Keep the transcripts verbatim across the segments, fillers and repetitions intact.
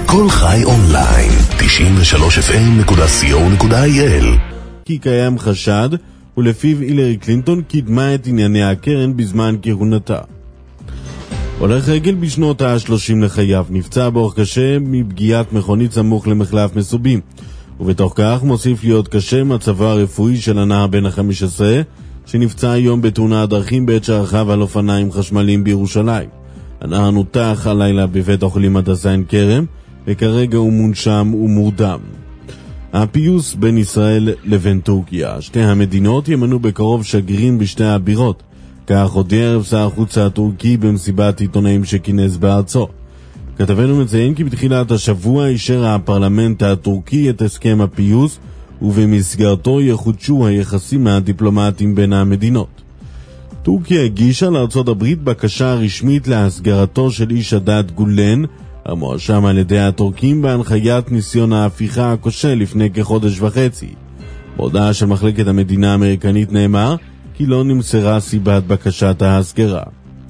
כל חי אונליין, תשעים ושלוש אף אם נקודה סי או נקודה איי אל. כי קיים חשד, ולפיו הילרי קלינטון קידמה את ענייני הקרן בזמן כהונתה. הולך רגל בשנות ה-שלושים לחייו נפצע באורח קשה מפגיעת מכונית סמוך למחלף מסובים, ובתוך כך מוסיף להיות קשה מצבו הרפואי של הנער בן ה-חמש עשרה, שנפצע היום בתאונת דרכים בעת שרכב על אופניים חשמליים בירושלים. הנער נותח הלילה בבית החולים הדסה עין כרם, וכרגע הוא מונשם ומורדם. הפיוס בין ישראל לבין טורקיה, שתי המדינות ימנו בקרוב שגרירים בשתי הבירות, כך הודיע ערב שר החוץ הטורקי במסיבת עיתונאים שכינס בארצו. כתבנו מציין כי בתחילת השבוע אישר הפרלמנט הטורקי את הסכם הפיוס, ובמסגרתו יחודשו היחסים הדיפלומטיים בין המדינות. טורקיה הגישה לארצות הברית בקשה רשמית להסגרתו של איש הדת גולן, המואשם על ידי הטורקים בהנחיית ניסיון ההפיכה הכושל לפני כחודש וחצי. בהודעה של מחלקת המדינה האמריקנית נאמר כי לא נמסרה סיבת בקשת ההסגרה.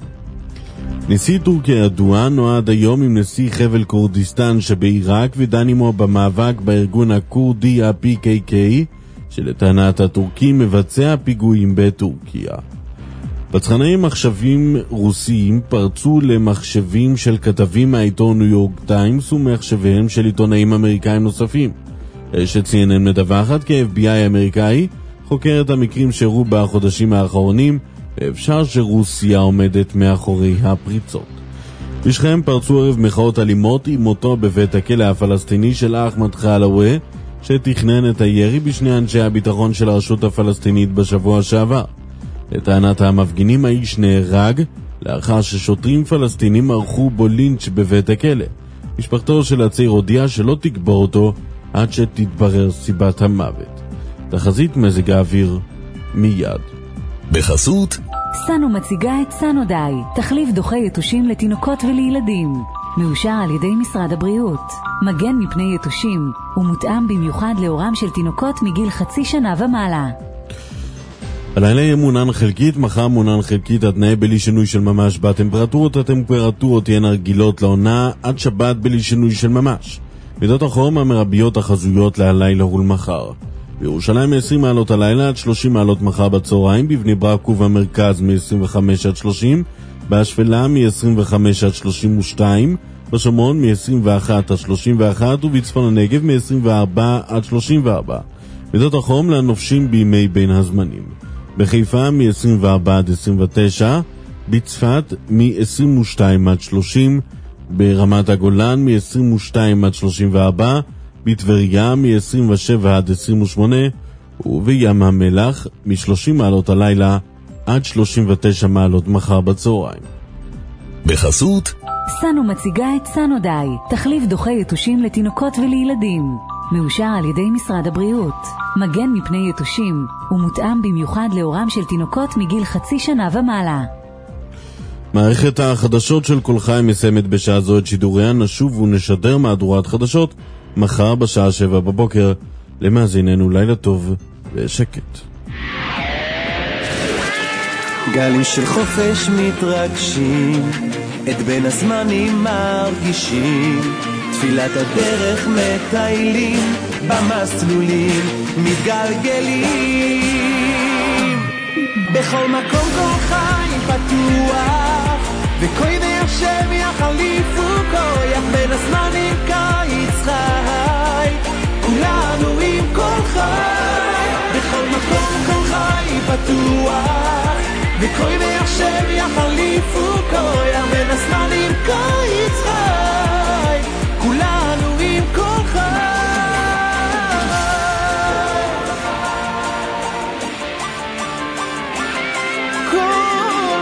נשיא טורקיה ידוע נועד היום עם נשיא חבל קורדיסטן שבעיראק ודן עמו במאבק בארגון הקורדי ה-פי קיי קיי, שלטענת הטורקים מבצע פיגועים בטורקיה. פצחנאים מחשבים רוסיים פרצו למחשבים של כתבים מהעיתון ניו יורק טיימס ומחשביהם של עיתונאים אמריקאים נוספים. רשת סי אן אן מדווחת כי ה-אף בי איי האמריקאי חוקר את המקרים שאירעו בחודשים האחרונים, ואפשר שרוסיה עומדת מאחורי הפריצות. בשכם פרצו ערב מחאות אלימות עם מותו בבית הכלא הפלסטיני של אחמד חלאווה, שתכנן את הירי בשני אנשי הביטחון של הרשות הפלסטינית בשבוע שעבר. לטענת המפגינים האיש נהרג לאחר ששוטרים פלסטינים ערכו בו לינץ' בבית הכלא. משפחתו של הצעיר הודיעה שלא תקבור אותו עד שתתברר סיבת המוות. תחזית מזג האוויר מיד. בחסות סנו מציגה את סנודיי, תחליף דוחה יתושים לתינוקות ולילדים. מאושר על ידי משרד הבריאות. מגן מפני יתושים ומותאם במיוחד לאורם של תינוקות מגיל חצי שנה ומעלה. הלילה יהיה מונן חלקית, מחר מונן חלקית עד תנאי בלי שינוי של ממש. בטמפרטורות הטמפרטורות תהיינה רגילות לעונה עד שבת בלי שינוי של ממש. מידות החום המרביות החזויות להלילה ולמחר. בירושלים מ-עשרים מעלות הלילה עד שלושים מעלות מחר בצהריים, בבני ברק ובמרכז מ-עשרים וחמש עד שלושים, בהשפלה מ-עשרים וחמש עד שלושים ושתיים, בשומרון מ-עשרים ואחת עד שלושים ואחת ובצפון הנגב מ-עשרים וארבע עד שלושים וארבע. מידות החום לנופשים בימי בין הזמנים. בחיפה מ-עשרים וארבע עד עשרים ותשע, בצפת מ-עשרים ושתיים עד שלושים, ברמת הגולן מ-עשרים ושתיים עד שלושים וארבע, בטבריה מ-עשרים ושבע עד עשרים ושמונה, ובים המלח מ-שלושים מעלות הלילה עד שלושים ותשע מעלות מחר בצהריים. בחסות סנו מציגה את סנודיי, תחליף דוחה יתושים לתינוקות ולילדים. מאושר על ידי משרד הבריאות. מגן מפני יתושים ומותאם במיוחד לאורם של תינוקות מגיל חצי שנה ומעלה. מערכת החדשות של כל חי מסיימת בשעה זו את שידוריה. נשוב ונשדר מהדורת חדשות מחר בשעה שבע בבוקר. למאזיננו לילה טוב ושקט. גלים של חופש מתרגשים, את בין הזמנים מרגישים, תפילת הדרך מטיילים, במסלולים מתגלגלים. בכל מקום כל חי פתוח, וכוי והשם יחליפו כוח, בין הזמנים קיץ חי, כולנו עם כל חי. בכל מקום כל חי פתוח, וכוי והשם יחליפו כוח, בין הזמנים קיץ חי, כולנו עם כל חי. כל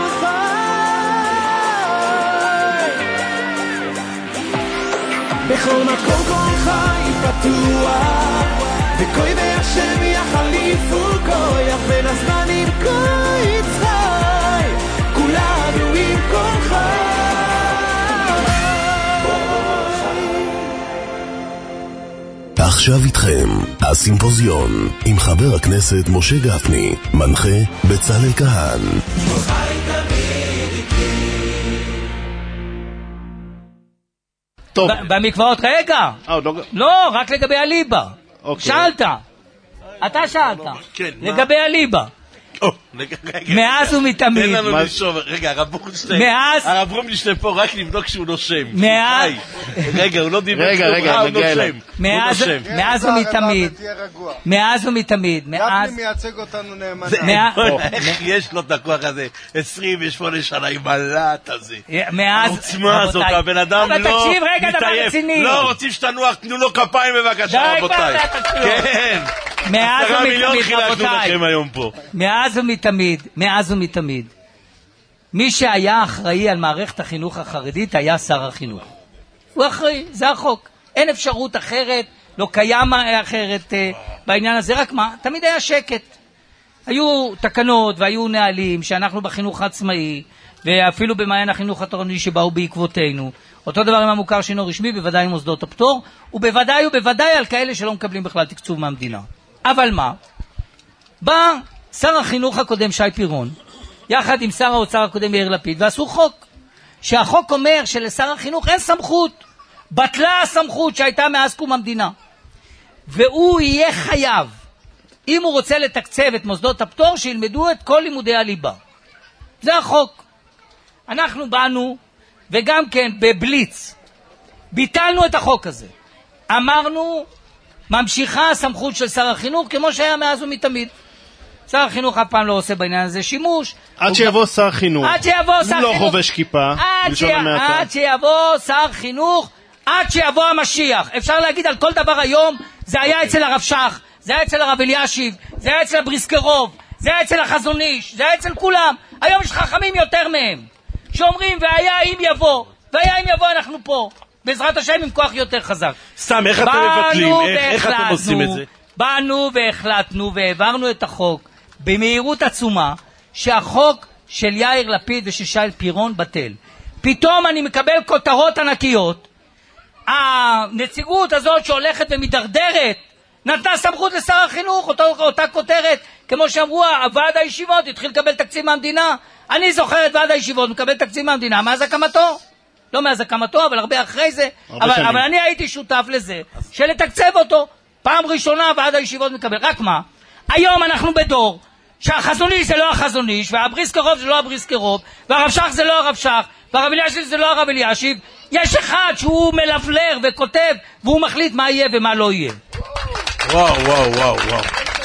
חי. בכל מקום כל חי פתוח, וכוי והשם יחליפו כוח, בין הזמנים קיץ חי, כולנו עם כל חי. עכשיו איתכם הסימפוזיון עם חבר הכנסת משה גפני, מנחה בצלאל כהן. טוב. במקוואות, רגע. לא, רק לגבי הליבה. שאלת. אתה שאלת. לגבי הליבה. מאז ומתמיד. תן לנו לשאוב. רגע, הרב רובינשטיין. הרב רובינשטיין פה רק לבדוק שהוא נושם. מאז. רגע, הוא לא דיבר. רגע, רגע, נגיע אליי. מאז ומתמיד. מאז ומתמיד. גפני מייצג אותנו נאמנה. איך יש לו את הכוח הזה? עשרים ושמונה שנה עם הלט הזה. מאז. העוצמה הזאת, הבן אדם לא מתעייף. אבל תקשיב רגע, דבר רציני. לא רוצים שתנוח, תנו לו כפיים בבקשה, רבותיי. כן. מאז ומתמיד, רבותיי. מאז ומתמיד, מאז ומתמיד. מי שהיה אחראי על מערכת החינוך החרדית היה שר החינוך. הוא אחראי, זה החוק. אין אפשרות אחרת, לא קיים אחרת בעניין הזה, רק מה? תמיד היה שקט. היו תקנות והיו נהלים שאנחנו בחינוך העצמאי, ואפילו במעיין החינוך התורני שבאו בעקבותינו. אותו דבר עם המוכר שאינו רשמי, בוודאי עם מוסדות הפטור, ובוודאי ובוודאי על כאלה שלא מקבלים בכלל תקצוב מהמדינה. אבל מה? בא שר החינוך הקודם שי פירון, יחד עם שר האוצר הקודם יאיר לפיד, ועשו חוק. שהחוק אומר שלשר החינוך אין סמכות. בטלה הסמכות שהייתה מאז קום המדינה. והוא יהיה חייב, אם הוא רוצה לתקצב את מוסדות הפטור, שילמדו את כל לימודי הליבה. זה החוק. אנחנו באנו, וגם כן בבליץ, ביטלנו את החוק הזה. אמרנו, ממשיכה הסמכות של שר החינוך כמו שהיה מאז ומתמיד. שר החינוך אף פעם לא עושה בעניין הזה שימוש. עד שיבוא שר חינוך. עד שיבוא שר חינוך. הוא לא חובש כיפה. עד שיבוא שר חינוך, עד שיבוא המשיח. אפשר להגיד על כל דבר היום, זה היה אצל הרב שך, זה היה אצל הרב אלישיב, זה היה אצל הבריסקרוב, זה היה אצל החזון איש, זה היה אצל כולם. היום יש חכמים יותר מהם, שאומרים, והיה אם יבוא, והיה אם יבוא אנחנו פה. בעזרת השם עם כוח יותר חזק. סתם, איך אתם מבטלים? איך אתם עושים את זה? באנו והחלטנו והעברנו את החוק במהירות עצומה, שהחוק של יאיר לפיד ושל שי פירון בטל. פתאום אני מקבל כותרות ענקיות. הנציגות הזאת שהולכת ומדרדרת נתנה סמכות לשר החינוך, אותו, אותה כותרת, כמו שאמרו, ועד הישיבות התחיל לקבל תקציב מהמדינה. אני זוכר את ועד הישיבות מקבל תקציב מהמדינה מאז הקמתו. לא מאז הקמתו, אבל הרבה אחרי זה. אבל, אבל אני הייתי שותף לזה, שלתקצב אותו. פעם ראשונה ועד הישיבות מקבל. רק מה? היום אנחנו בדור שהחזון איש זה לא החזון איש, והבריסקרוב זה לא הבריסקרוב, והרב שך זה לא הרב שך, והרב אלישיב זה לא הרב אלישיב. יש אחד שהוא מלבלר וכותב, והוא מחליט מה יהיה ומה לא יהיה. וואו, וואו, וואו, וואו.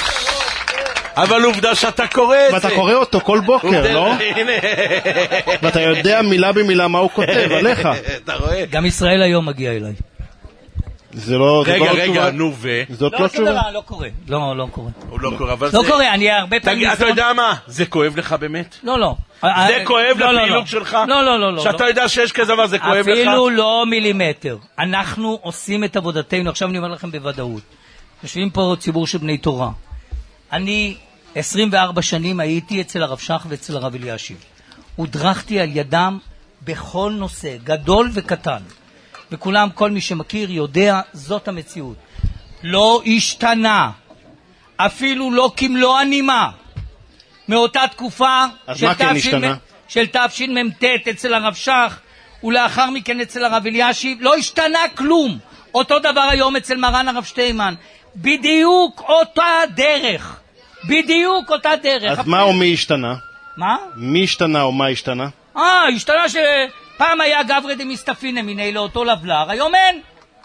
אבל עובדה שאתה קורא את זה. ואתה קורא אותו כל בוקר, לא? ואתה יודע מילה במילה מה הוא כותב עליך. אתה רואה? גם ישראל היום מגיע אליי. זה לא... רגע, רגע, נו ו... זאת לא תשובה? לא קורה, לא, לא קורה. הוא לא קורה, אבל זה... לא קורה, אני הרבה פעמים... אתה יודע מה? זה כואב לך באמת? לא, לא. זה כואב לפעילות שלך? לא, לא, לא. שאתה יודע שיש כזה דבר, זה כואב לך? אפילו לא מילימטר. אנחנו עושים את עבודתנו, עכשיו אני אומר לכם בוודאות. יושבים פה ציבור של בני תורה. אני עשרים וארבע שנים הייתי אצל הרב שך ואצל הרב אלישיב. הודרכתי על ידם בכל נושא, גדול וקטן. וכולם, כל מי שמכיר יודע, זאת המציאות. לא השתנה, אפילו לא כמלוא הנימה, מאותה תקופה של, כן תפשין, של תשמ"ט אצל הרב שך, ולאחר מכן אצל הרב אלישיב, לא השתנה כלום. אותו דבר היום אצל מרן הרב שטיימן. בדיוק אותה דרך. בדיוק אותה דרך. אז מה או מי השתנה? מה? מי השתנה או מה השתנה? אה, השתנה שפעם היה גברי דמסתפינא מיני לאותו לבלר, היום אין.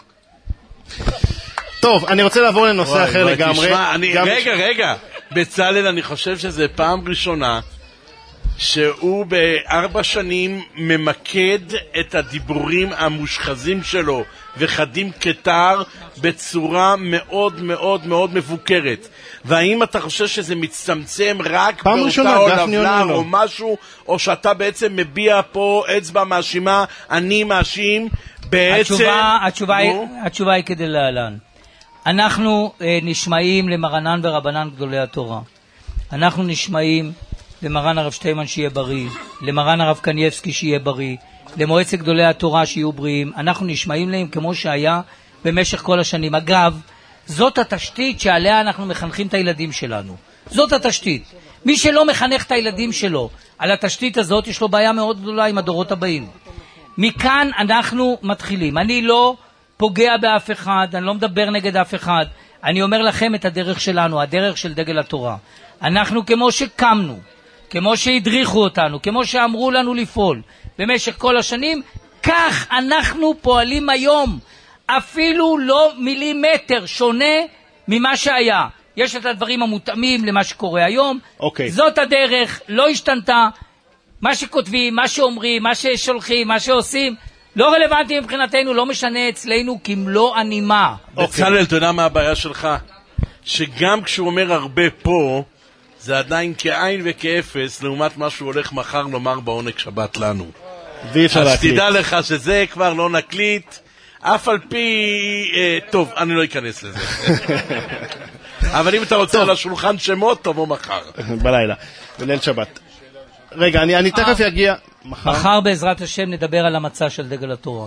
טוב, אני רוצה לעבור לנושא אחר לגמרי. רגע, רגע. בצלאל, אני חושב שזה פעם ראשונה שהוא בארבע שנים ממקד את הדיבורים המושחזים שלו וחדים כתר בצורה מאוד מאוד מאוד מבוקרת. והאם אתה חושב שזה מצטמצם רק באותה או לבלר או משהו, או שאתה בעצם מביע פה אצבע מאשימה, אני מאשים בעצם... התשובה, התשובה, היא, התשובה היא כדי להלן. אנחנו אה, נשמעים למרנן ורבנן גדולי התורה. אנחנו נשמעים למרן הרב שטיימן שיהיה בריא, למרן הרב קנייבסקי שיהיה בריא, למועצת גדולי התורה שיהיו בריאים. אנחנו נשמעים להם כמו שהיה במשך כל השנים. אגב, זאת התשתית שעליה אנחנו מחנכים את הילדים שלנו. זאת התשתית. מי שלא מחנך את הילדים שלו על התשתית הזאת, יש לו בעיה מאוד גדולה עם הדורות הבאים. מכאן אנחנו מתחילים. אני לא פוגע באף אחד, אני לא מדבר נגד אף אחד. אני אומר לכם את הדרך שלנו, הדרך של דגל התורה. אנחנו כמו שקמנו, כמו שהדריכו אותנו, כמו שאמרו לנו לפעול במשך כל השנים, כך אנחנו פועלים היום. אפילו לא מילימטר שונה ממה שהיה. יש את הדברים המותאמים למה שקורה היום. Okay. זאת הדרך, לא השתנתה. מה שכותבים, מה שאומרים, מה ששולחים, מה שעושים, לא רלוונטי מבחינתנו, לא משנה אצלנו כמלוא הנימה. בצלאל, אתה יודע מה הבעיה שלך? שגם כשהוא אומר הרבה פה, זה עדיין כעין וכאפס, לעומת מה שהוא הולך מחר לומר בעונג שבת לנו. אז תדע לך שזה כבר לא נקליט, אף על פי... אה, טוב, אני לא אכנס לזה. אבל אם אתה רוצה על השולחן שמות, תבוא מחר. בלילה, בליל שבת. רגע, אני, אני תכף יגיע... מחר. מחר בעזרת השם נדבר על המצע של דגל התורה.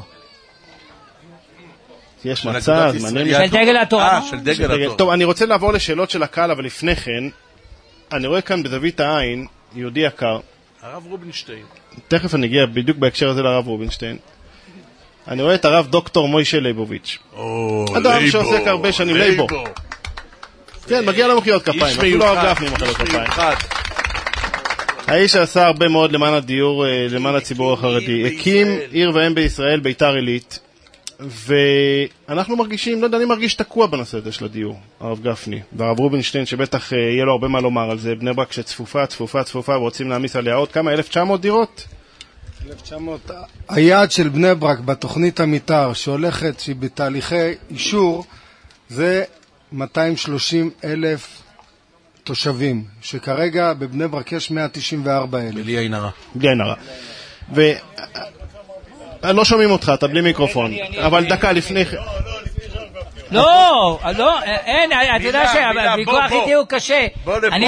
יש מצע, זמנים... של דגל התורה. אה, של דגל התורה. טוב, אני רוצה לעבור לשאלות של הקהל, אבל לפני כן, אני רואה כאן בזווית העין, יהודי יקר. הרב רובינשטיין. תכף אני אגיע בדיוק בהקשר הזה לרב רובינשטיין. אני רואה את הרב דוקטור מוישה ליבוביץ'. אדם שעוסק הרבה שנים, ליבו. כן, מגיע למחיאות כפיים, אפילו הרב גפני מחיאות כפיים. האיש שעשה הרבה מאוד למען הדיור, למען הציבור החרדי. הקים עיר ואם בישראל, ביתר עילית, ואנחנו מרגישים, לא יודע, אני מרגיש תקוע בנושא הזה של הדיור, הרב גפני. והרב רובינשטיין, שבטח יהיה לו הרבה מה לומר על זה, בני ברק שצפופה, צפופה, צפופה, ורוצים להעמיס עליה עוד כמה, אלף תשע מאות דירות? אלף תשע מאות. היעד של בני ברק בתוכנית המתאר, שהולכת, שהיא בתהליכי אישור, זה מאתיים ושלושים אלף תושבים, שכרגע בבני ברק יש מאה תשעים וארבע אלף. בלי עין הרע. בלי עין הרע. ו... לא שומעים אותך, אתה בלי מיקרופון. אבל דקה לפני... לא, לא, אין, אתה יודע שהוויכוח איתי הוא קשה. אני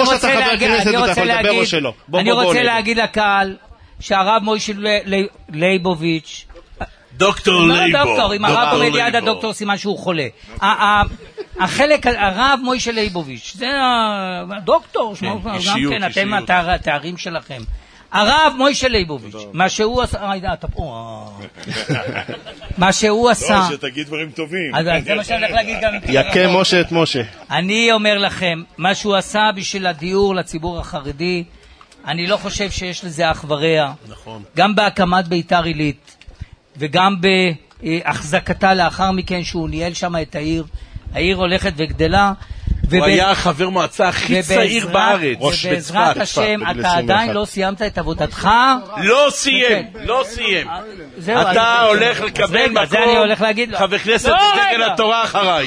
רוצה להגיד לקהל שהרב מוישה ליבוביץ' דוקטור ליבו. דוקטור, אם הרב עומד ליד הדוקטור סימן שהוא חולה. החלק, הרב מוישה ליבוביץ', זה הדוקטור, גם כן, אתם התארים שלכם. הרב מוישה ליבוביץ', מה שהוא עשה, אתה פה, מה שהוא עשה, לא, שתגיד דברים טובים. זה מה שאני הולך להגיד גם. יקה משה את משה. אני אומר לכם, מה שהוא עשה בשביל הדיור לציבור החרדי, אני לא חושב שיש לזה אח ורע. נכון. גם בהקמת ביתר עילית, וגם בהחזקתה לאחר מכן, שהוא ניהל שם את העיר, העיר הולכת וגדלה, הוא היה חבר מועצה הכי צעיר בארץ. ובעזרת השם, אתה עדיין לא סיימת את עבודתך. לא סיים, לא סיים. אתה הולך לקבל מקום חבר כנסת דגל התורה אחריי.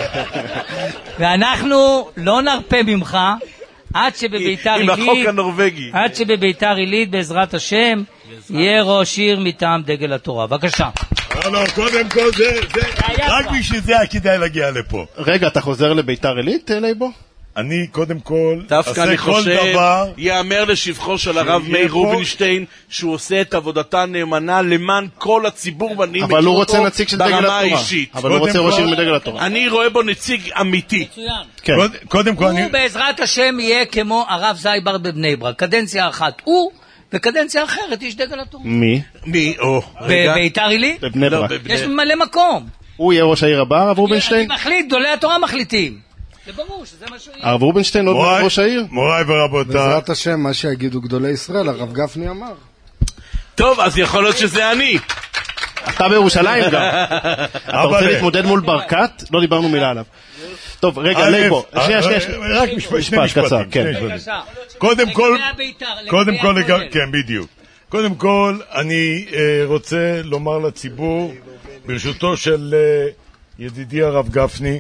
ואנחנו לא נרפה ממך עד שבביתר עילית, עם החוק הנורווגי, עד שבביתר עילית בעזרת השם יהיה ראש עיר מטעם דגל התורה. בבקשה. לא, לא, קודם כל זה, רק בשביל זה כדאי להגיע לפה. רגע, אתה חוזר לביתר עילית, ליבו? אני קודם כל דווקא אני חושב, יאמר לשבחו של הרב מאיר רובינשטיין, שהוא עושה את עבודתה נאמנה למען כל הציבור, ואני אבל הוא רוצה נציג של דגל התורה. האישית. אבל הוא רוצה ראש עיר מדגל התורה. אני רואה בו נציג אמיתי. מצוין. קודם כל אני... הוא בעזרת השם יהיה כמו הרב זייבר בבני ברק, קדנציה אחת הוא, וקדנציה אחרת יש דגל התורה. מי? מי? או. בביתר עילית? בבני ברק. יש ממלא מקום. הוא יהיה ראש העיר הבא, הרב רובינשטיין? אני מחליט, גדולי התורה מחליטים. זה ברור שזה מה שהוא יהיה. הרב רובינשטיין עוד ראש העיר? מוריי ורבותיי. בעזרת השם, מה שיגידו גדולי ישראל, הרב גפני אמר. טוב, אז יכול להיות שזה אני. אתה בירושלים גם. אתה רוצה להתמודד מול ברקת? לא דיברנו מילה עליו. טוב, רגע, ליבו. שנייה, שנייה. רק שני משפטים. קודם כל, קודם כל, כן, בדיוק. קודם כל, אני רוצה לומר לציבור, ברשותו של ידידי הרב גפני,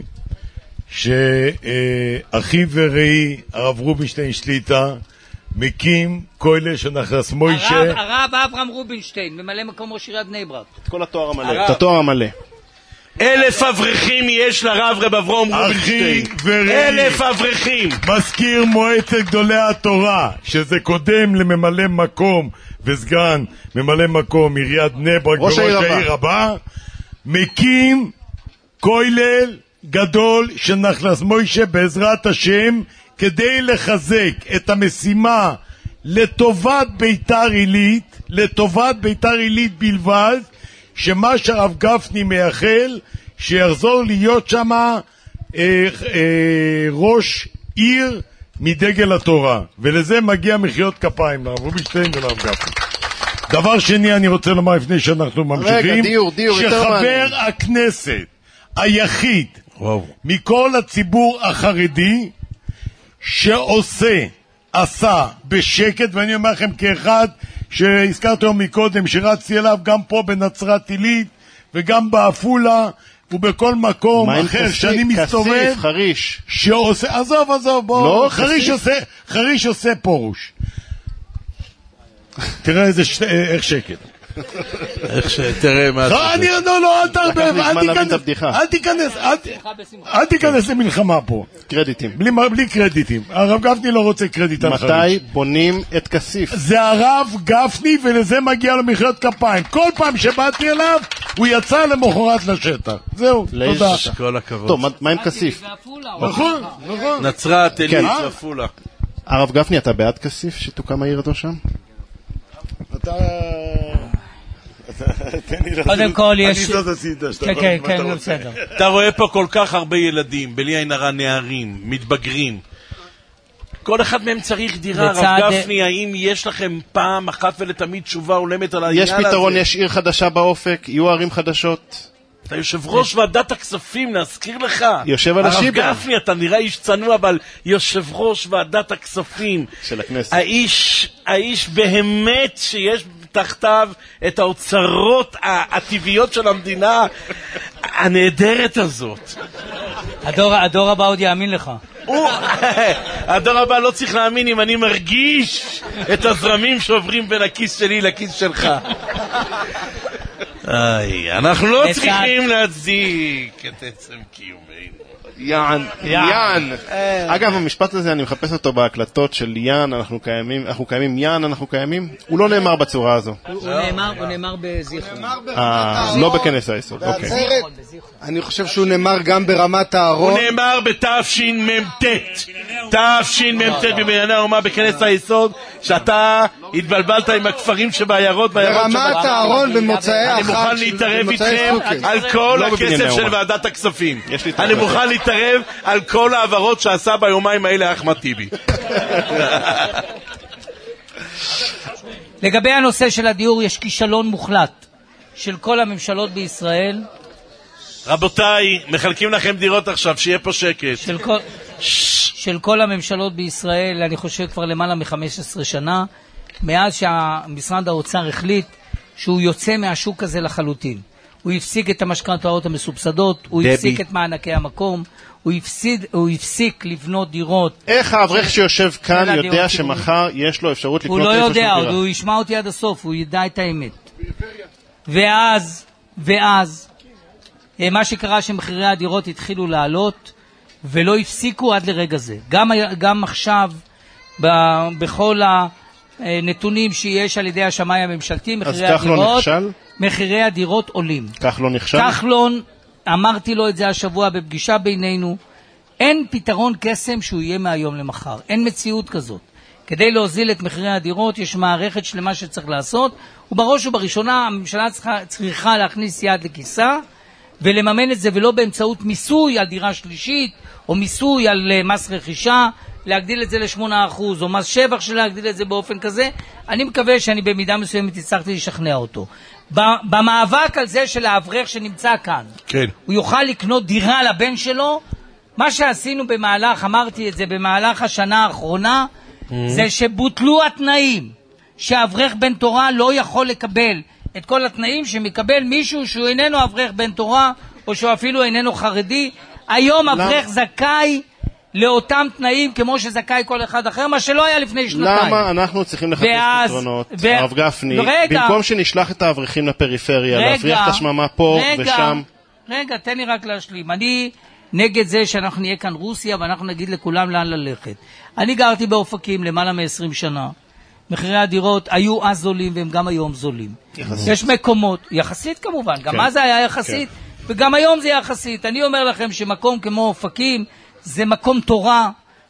שאחיו ורעי, הרב רובינשטיין שליטה, מקים כולל שנחרס מוישה. הרב אברהם רובינשטיין, ממלא מקום ראש עיריית בני ברק. את כל התואר המלא. את התואר המלא. אלף אברכים יש לרב רב אברהם רובינשטיין. אחי ורעי. אלף אברכים. מזכיר מועצת גדולי התורה, שזה קודם לממלא מקום וסגן ממלא מקום עיריית בני ברק וראש העיר הבא, מקים כולל גדול של נחלס מוישה בעזרת השם, כדי לחזק את המשימה לטובת ביתר עילית, לטובת ביתר עילית בלבד, שמה שהרב גפני מייחל, שיחזור להיות שם אה, אה, ראש עיר מדגל התורה, ולזה מגיע מחיאות כפיים לרב רובינשטיין ולרב גפני. דבר שני אני רוצה לומר לפני שאנחנו ממשיכים, רגע, דיור, דיור, שחבר הכנסת היחיד וואו. מכל הציבור החרדי שעושה, עשה בשקט, ואני אומר לכם כאחד שהזכרתי היום מקודם, שרצתי אליו גם פה בנצרת עילית וגם באפולה ובכל מקום אחר כסיף, שאני מסתובב, כסיף, חריש. שעושה, עזוב, עזוב, בוא, לא, חריש עושה, חריש עושה פורוש. תראה איזה, ש... איך שקט. איך שתראה מה... לא, אני, לא, לא, אל תרבב, אל תיכנס, אל תיכנס למלחמה פה. קרדיטים. בלי קרדיטים. הרב גפני לא רוצה קרדיט על חריש. מתי בונים את כסיף? זה הרב גפני, ולזה מגיע לו מחיאות כפיים. כל פעם שבאתי אליו, הוא יצא למחרת לשטח. זהו, תודה. כל הכבוד. טוב, מה עם כסיף? נכון, נכון. נצרת, עילית, עפולה. הרב גפני, אתה בעד כסיף שתוקם העיר אותו שם? אתה... קודם כל יש... אני זאת עשית, כן, כן, כן, בסדר. אתה רואה פה כל כך הרבה ילדים, בלי עין הרע נערים, מתבגרים. כל אחד מהם צריך דירה. הרב גפני, האם יש לכם פעם אחת ולתמיד תשובה הולמת על העניין הזה? יש פתרון, יש עיר חדשה באופק, יהיו ערים חדשות. אתה יושב ראש ועדת הכספים, להזכיר לך. יושב על השיבה. הרב גפני, אתה נראה איש צנוע, אבל יושב ראש ועדת הכספים. של הכנסת. האיש, האיש באמת שיש תחתיו את האוצרות הטבעיות של המדינה הנהדרת הזאת. הדור, הדור הבא עוד יאמין לך. הדור הבא לא צריך להאמין אם אני מרגיש את הזרמים שעוברים בין הכיס שלי לכיס שלך. איי, אנחנו לא צריכים להצדיק את עצם קיומנו. יען, יען. אגב, המשפט הזה, אני מחפש אותו בהקלטות של יען, אנחנו קיימים, אנחנו קיימים, יען, אנחנו קיימים. הוא לא נאמר בצורה הזו. הוא נאמר בזיכרון. לא בכנס היסוד, אוקיי. אני חושב שהוא נאמר גם ברמת הארון. הוא נאמר בתשמ"ט. תשמ"ט בבנייני האומה בכנס היסוד, שאתה התבלבלת עם הכפרים שבעיירות, בעיירות ברמת הארון במוצאי החג. אני מוכן להתערב איתכם על כל הכסף של ועדת הכספים. אני מוכן להתערב על כל העברות שעשה ביומיים האלה אחמד טיבי. לגבי הנושא של הדיור, יש כישלון מוחלט של כל הממשלות בישראל. רבותיי, מחלקים לכם דירות עכשיו, שיהיה פה שקט. של כל, של כל הממשלות בישראל, אני חושב כבר למעלה מ-חמש עשרה שנה, מאז שהמשרד האוצר החליט שהוא יוצא מהשוק הזה לחלוטין. הוא הפסיק את המשכנתאות המסובסדות, הוא דבי. הפסיק את מענקי המקום, הוא הפסיק, הוא הפסיק לבנות דירות. איך האברך שיושב כאן יודע שמחר יש לו אפשרות לקנות איפה שהוא דירה? הוא לא יודע, הוא ישמע אותי עד הסוף, הוא ידע את האמת. ואז, ואז, מה שקרה שמחירי הדירות התחילו לעלות, ולא הפסיקו עד לרגע זה. גם, גם עכשיו, ב, בכל הנתונים שיש על ידי השמאי הממשלתי, מחירי הדירות, מחירי הדירות עולים. כחלון נכשל? כחלון, אמרתי לו את זה השבוע בפגישה בינינו, אין פתרון קסם שהוא יהיה מהיום למחר. אין מציאות כזאת. כדי להוזיל את מחירי הדירות, יש מערכת שלמה שצריך לעשות, ובראש ובראשונה הממשלה צריכה, צריכה להכניס יד לכיסה, ולממן את זה, ולא באמצעות מיסוי על דירה שלישית, או מיסוי על מס רכישה, להגדיל את זה ל-שמונה אחוז, או מס שבח של להגדיל את זה באופן כזה. אני מקווה שאני במידה מסוימת הצלחתי לשכנע אותו. במאבק על זה של האברך שנמצא כאן, כן. הוא יוכל לקנות דירה לבן שלו. מה שעשינו במהלך, אמרתי את זה, במהלך השנה האחרונה, mm-hmm. זה שבוטלו התנאים, שאברך בן תורה לא יכול לקבל את כל התנאים שמקבל מישהו שהוא איננו אברך בן תורה, או שהוא אפילו איננו חרדי. היום אברך זכאי לאותם תנאים כמו שזכאי כל אחד אחר, מה שלא היה לפני שנתיים. למה אנחנו צריכים לחפש פתרונות, ו... הרב גפני, רגע, במקום שנשלח את האברכים לפריפריה, רגע, להפריח את השממה פה רגע, ושם? רגע, תן לי רק להשלים. אני נגד זה שאנחנו נהיה כאן רוסיה, ואנחנו נגיד לכולם לאן ללכת. אני גרתי באופקים למעלה מ-עשרים שנה. מחירי הדירות היו אז זולים, והם גם היום זולים. יחסית. יש מקומות, יחסית כמובן, גם כן. אז זה היה יחסית, כן. וגם היום זה יחסית. אני אומר לכם שמקום כמו אופקים, זה מקום תורה,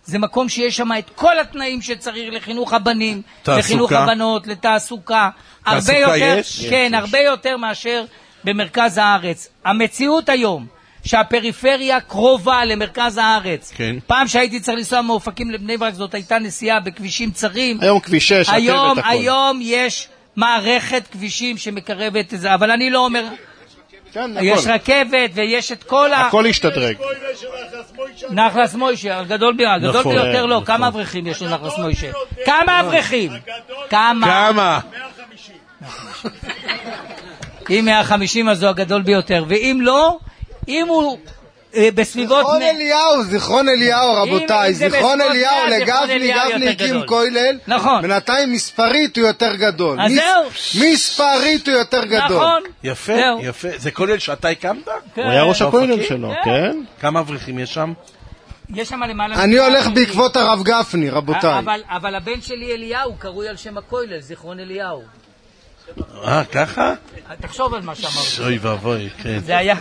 זה מקום שיש שם את כל התנאים שצריך לחינוך הבנים, לחינוך הבנות, לתעסוקה. הרבה יותר, כן, הרבה יותר מאשר במרכז הארץ. המציאות היום, שהפריפריה קרובה למרכז הארץ. כן. פעם שהייתי צריך לנסוע מאופקים לבני ברק, זאת הייתה נסיעה בכבישים צרים. היום כביש שש, היום, היום יש מערכת כבישים שמקרבת את זה, אבל אני לא אומר... כן, יש רכבת ויש את כל ה... הכל השתדרג. נחלס מוישה, הגדול ביותר לא. כמה אברכים יש לנחלס מוישה? כמה אברכים? כמה? כמה? אם מאה וחמישים אז הוא הגדול ביותר, ואם לא, אם הוא בסביבות... זיכרון אליהו, זיכרון אליהו רבותיי, זיכרון אליהו לגפני, גפני הקים כולל, נכון. בינתיים מספרית הוא יותר גדול. אז זהו. מספרית הוא יותר גדול. נכון. יפה, יפה. זה כולל שאתה הקמת? הוא היה ראש הכולל שלו, כן? כמה אברכים יש שם? יש שם למעלה... אני הולך בעקבות הרב גפני, רבותיי. אבל הבן שלי אליהו קרוי על שם הכולל, זיכרון אליהו. אה, ככה? תחשוב על מה שאמרת. אוי ואבוי, כן. זה היה...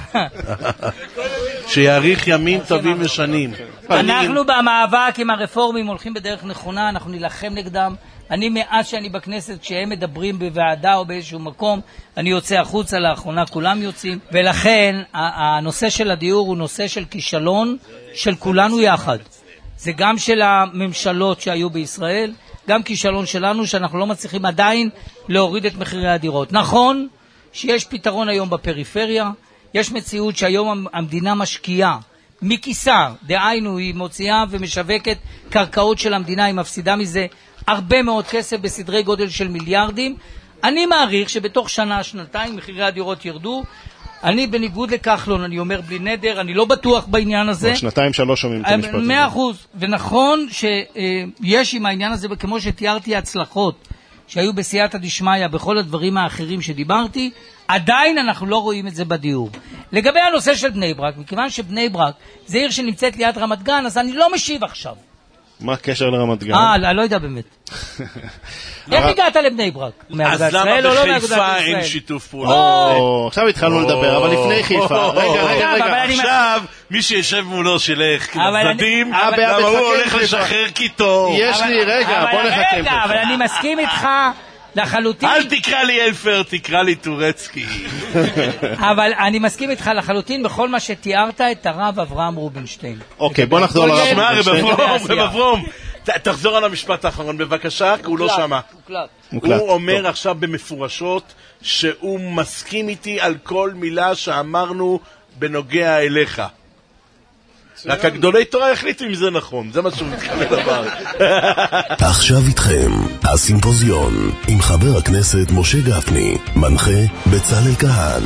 שיאריך ימים טובים ושנים. אנחנו במאבק עם הרפורמים הולכים בדרך נכונה, אנחנו נלחם נגדם. אני מאז שאני בכנסת, כשהם מדברים בוועדה או באיזשהו מקום, אני יוצא החוצה, לאחרונה כולם יוצאים. ולכן הנושא של הדיור הוא נושא של כישלון של כולנו יחד. זה גם של הממשלות שהיו בישראל, גם כישלון שלנו שאנחנו לא מצליחים עדיין להוריד את מחירי הדירות. נכון שיש פתרון היום בפריפריה, יש מציאות שהיום המדינה משקיעה מכיסה, דהיינו היא מוציאה ומשווקת קרקעות של המדינה, היא מפסידה מזה הרבה מאוד כסף בסדרי גודל של מיליארדים. אני מעריך שבתוך שנה, שנתיים מחירי הדירות ירדו. אני בניגוד לכחלון, אני אומר בלי נדר, אני לא בטוח בעניין הזה. שנתיים שלוש שומעים את המשפט הזה. מאה אחוז, ונכון שיש עם העניין הזה, וכמו שתיארתי הצלחות שהיו בסייעתא דשמיא בכל הדברים האחרים שדיברתי, עדיין אנחנו לא רואים את זה בדיור. לגבי הנושא של בני ברק, מכיוון שבני ברק זה עיר שנמצאת ליד רמת גן, אז אני לא משיב עכשיו. מה הקשר לרמת גן? אה, אני לא יודע באמת. איך הגעת לבני ברק? אז למה בחיפה אין שיתוף פעולה? עכשיו התחלנו לדבר, אבל לפני חיפה. רגע, רגע, רגע. עכשיו, מי שישב מולו שילך לצדדים, למה הוא הולך לשחרר קיטור. יש לי, רגע, בוא נחכה. רגע, אבל אני מסכים איתך לחלוטין. אל תקרא לי אלפר, תקרא לי טורצקי. אבל אני מסכים איתך לחלוטין בכל מה שתיארת את הרב אברהם רובינשטיין. אוקיי, בוא נחזור לרב רובינשטיין. תחזור על המשפט האחרון בבקשה, כי הוא לא שמע. הוא אומר עכשיו במפורשות שהוא מסכים איתי על כל מילה שאמרנו בנוגע אליך. רק הגדולי תורה החליטו אם זה נכון, זה מה שהוא מתכוון לומר. עכשיו איתכם הסימפוזיון עם חבר הכנסת משה גפני, מנחה בצלאל כהן.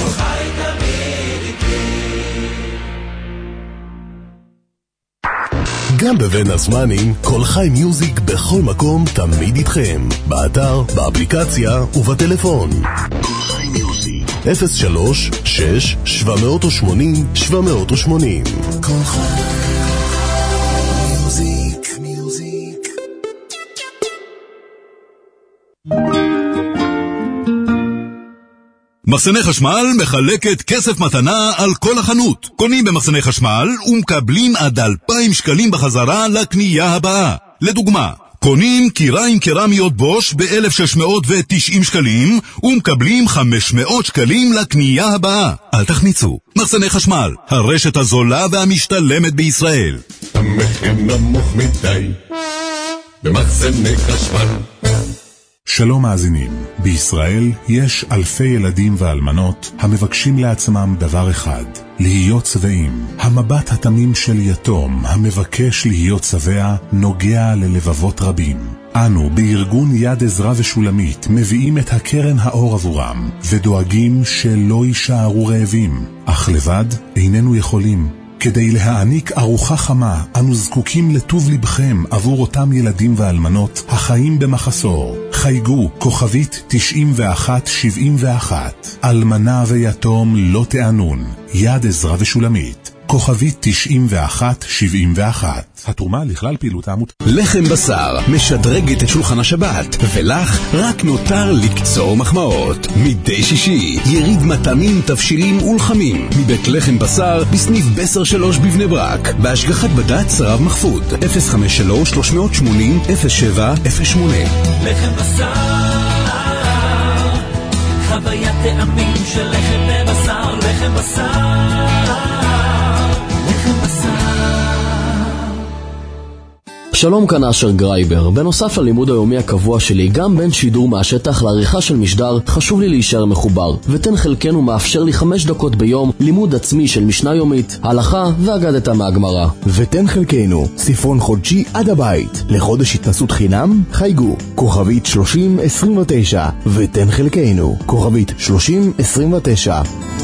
גם בבין הזמנים, כל חי מיוזיק בכל מקום תמיד איתכם. באתר, באפליקציה ובטלפון. כל חי מיוזיק אפס שלוש שש שבע שמונה שבע שמונה. כל חי מיוזיק מיוזיק. מחסני חשמל מחלקת כסף מתנה על כל החנות. קונים במחסני חשמל ומקבלים עד אלפיים שקלים בחזרה לקנייה הבאה. לדוגמה, קונים קיריים קרמיות בוש ב-אלף שש מאות ותשעים שקלים ומקבלים חמש מאות שקלים לקנייה הבאה. אל תחמיצו. מחסני חשמל, הרשת הזולה והמשתלמת בישראל. המחיר נמוך מדי במחסני חשמל. שלום מאזינים, בישראל יש אלפי ילדים ואלמנות המבקשים לעצמם דבר אחד, להיות שבעים. המבט התמים של יתום המבקש להיות שבע נוגע ללבבות רבים. אנו בארגון יד עזרא ושולמית מביאים את הקרן האור עבורם ודואגים שלא יישארו רעבים, אך לבד איננו יכולים. כדי להעניק ארוחה חמה, אנו זקוקים לטוב לבכם עבור אותם ילדים ואלמנות החיים במחסור. חייגו כוכבית תשעים ואחת שבעים ואחת. אלמנה ויתום לא תענון. יד עזרא ושולמית. כוכבית תשעים ואחת שבעים ואחת. התרומה לכלל פעילות העמותה. לחם בשר משדרגת את שולחן השבת, ולך רק נותר לקצור מחמאות. מדי שישי יריד מטעמים, תבשילים ולחמים מבית לחם בשר בסניף בסר שלוש בבני ברק, בהשגחת בד"ץ רב מחפוד. אפס חמש שלוש שלוש שמונים אפס שבע אפס שמונה. לחם בשר, חוויית טעמים של לחם בבשר. לחם בשר, לחם בשר. שלום, כאן אשר גרייבר. בנוסף ללימוד היומי הקבוע שלי, גם בין שידור מהשטח לעריכה של משדר, חשוב לי להישאר מחובר. ותן חלקנו מאפשר לי חמש דקות ביום לימוד עצמי של משנה יומית, הלכה ואגדתה מהגמרא. ותן חלקנו ספרון חודשי עד הבית. לחודש התנסות חינם חייגו כוכבית שלושים עשרים ותשע. ותן חלקנו כוכבית שלושים עשרים ותשע.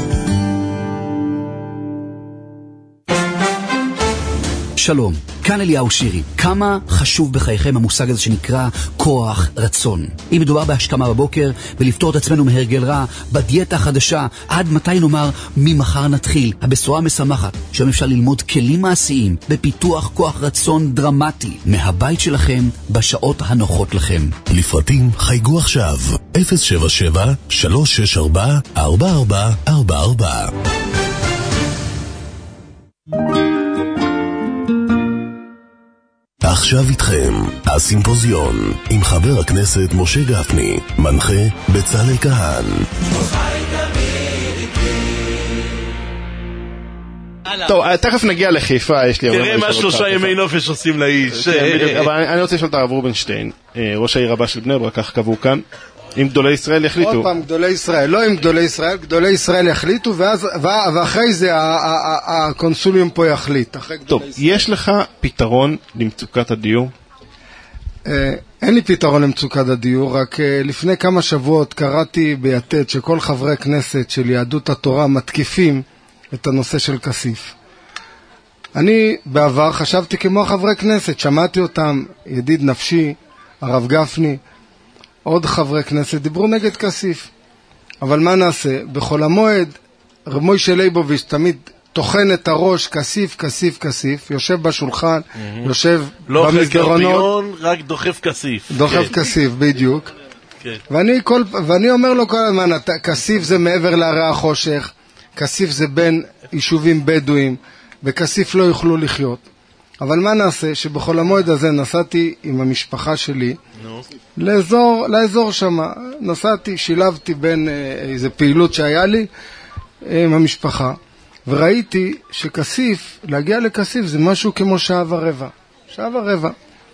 שלום, כאן אליהו שירי. כמה חשוב בחייכם המושג הזה שנקרא כוח רצון. אם מדובר בהשכמה בבוקר ולפתור את עצמנו מהרגל רע, בדיאטה החדשה, עד מתי נאמר ממחר נתחיל. הבשורה המשמחת, שם אפשר ללמוד כלים מעשיים בפיתוח כוח רצון דרמטי מהבית שלכם בשעות הנוחות לכם. לפרטים חייגו עכשיו אפס שבע שבע שלוש שש ארבע ארבע ארבע ארבע ארבע. עכשיו איתכם, הסימפוזיון, עם חבר הכנסת משה גפני, מנחה בצלאל כהן. טוב, תכף נגיע לחיפה, יש לי... תראה מה שלושה ימי נופש עושים לאיש. אבל אני רוצה לשאול את הרב רובינשטיין, ראש העיר הבא של בני ברק, כך קבעו כאן, אם גדולי ישראל יחליטו. עוד פעם, גדולי ישראל, לא אם גדולי ישראל, גדולי ישראל יחליטו, ואחרי זה הקונסוליום פה יחליט. טוב, יש לך פתרון למצוקת הדיור? אין לי פתרון למצוקת הדיור, רק לפני כמה שבועות קראתי ביתד שכל חברי כנסת של יהדות התורה מתקיפים את הנושא של כסיף. אני בעבר חשבתי כמו חברי כנסת, שמעתי אותם, ידיד נפשי, הרב גפני, עוד חברי כנסת דיברו נגד כסיף. אבל מה נעשה? בכל המועד, רב מוישה ליבוביץ' תמיד תוכן את הראש, כסיף, כסיף, כסיף, יושב בשולחן, mm-hmm. יושב לא במסדרונות. לא חסגרפיון, רק דוחף כסיף. דוחף כן. כסיף, בדיוק. כן. ואני, כל, ואני אומר לו כל הזמן, כסיף זה מעבר להרי החושך, כסיף זה בין יישובים בדואים, וכסיף לא יוכלו לחיות. אבל מה נעשה? שבכל המועד הזה נסעתי עם המשפחה שלי no. לאזור, לאזור שם. נסעתי, שילבתי בין איזו פעילות שהיה לי עם המשפחה, וראיתי שכסיף, להגיע לכסיף זה משהו כמו שעה ורבע. שעה ורבע.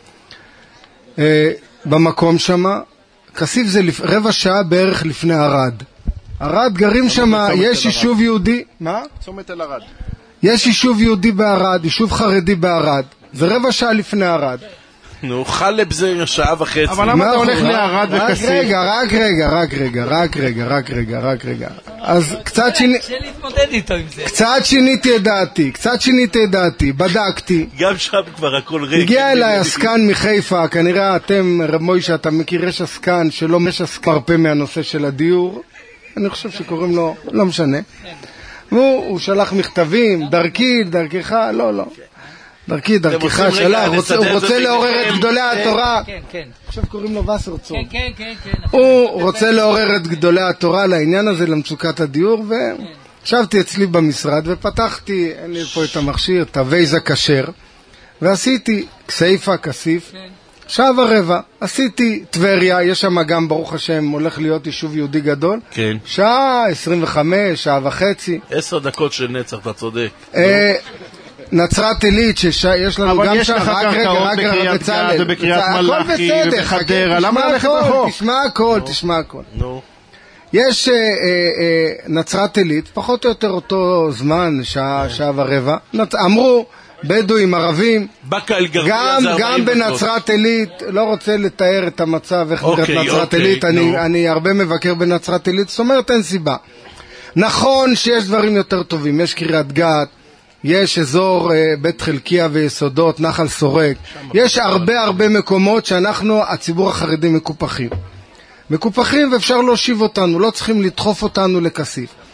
במקום שם, כסיף זה רבע שעה בערך לפני ערד. ערד גרים שם, יש יישוב יהודי. מה? צומת אל ערד. יש יישוב יהודי בערד, יישוב חרדי בערד. זה רבע שעה לפני ערד. נו, חלב זה שעה וחצי. אבל למה אתה הולך לערד וכסיף? רק רגע, רק רגע, רק רגע, רק רגע, רק רגע, רק רגע. אז קצת קצת שיניתי את דעתי, קצת שיניתי את דעתי, בדקתי. גם שם כבר הכל רגע. הגיע אליי עסקן מחיפה, כנראה אתם, רב מוישה, אתה מכיר, יש עסקן שלא משסק מרפא מהנושא של הדיור. אני חושב שקוראים לו, לא משנה. הוא שלח מכתבים, דרכי, דרכך, לא, לא. דרכי, דרכך, שלח, הוא רוצה לעורר את גדולי התורה. כן, כן. עכשיו קוראים לו וסרצור. כן, כן, כן. הוא רוצה לעורר את גדולי התורה לעניין הזה, למצוקת הדיור, וישבתי אצלי במשרד ופתחתי, אין לי פה את המכשיר, את הוויז הכשר, ועשיתי כסייפה, כסיף, שעה ורבע. עשיתי טבריה, יש שם גם, ברוך השם, הולך להיות יישוב יהודי גדול. כן. שעה, עשרים וחמש, שעה וחצי. עשר דקות של נצח, אתה צודק. נצרת עילית, שיש לנו גם שם, רק רגע, רק רגע, בצלאל. ובקריית מלאכי, ובחדרה, למה ללכת רחוק? תשמע הכל, תשמע הכל. יש נצרת עילית, פחות או יותר אותו זמן, שעה ורבע. אמרו, בדואים, ערבים, גם, גם בנצרת עילית, לא רוצה לתאר את המצב איך נראית נצרת עילית, אני הרבה מבקר בנצרת עילית, זאת אומרת אין סיבה. נכון שיש דברים יותר טובים, יש קריית גת, יש אזור בית חלקיה ויסודות, נחל סורק, יש הרבה הרבה מקומות שאנחנו, הציבור החרדי, מקופחים. מקופחים ואפשר להושיב אותנו, לא צריכים לדחוף אותנו לכסיף.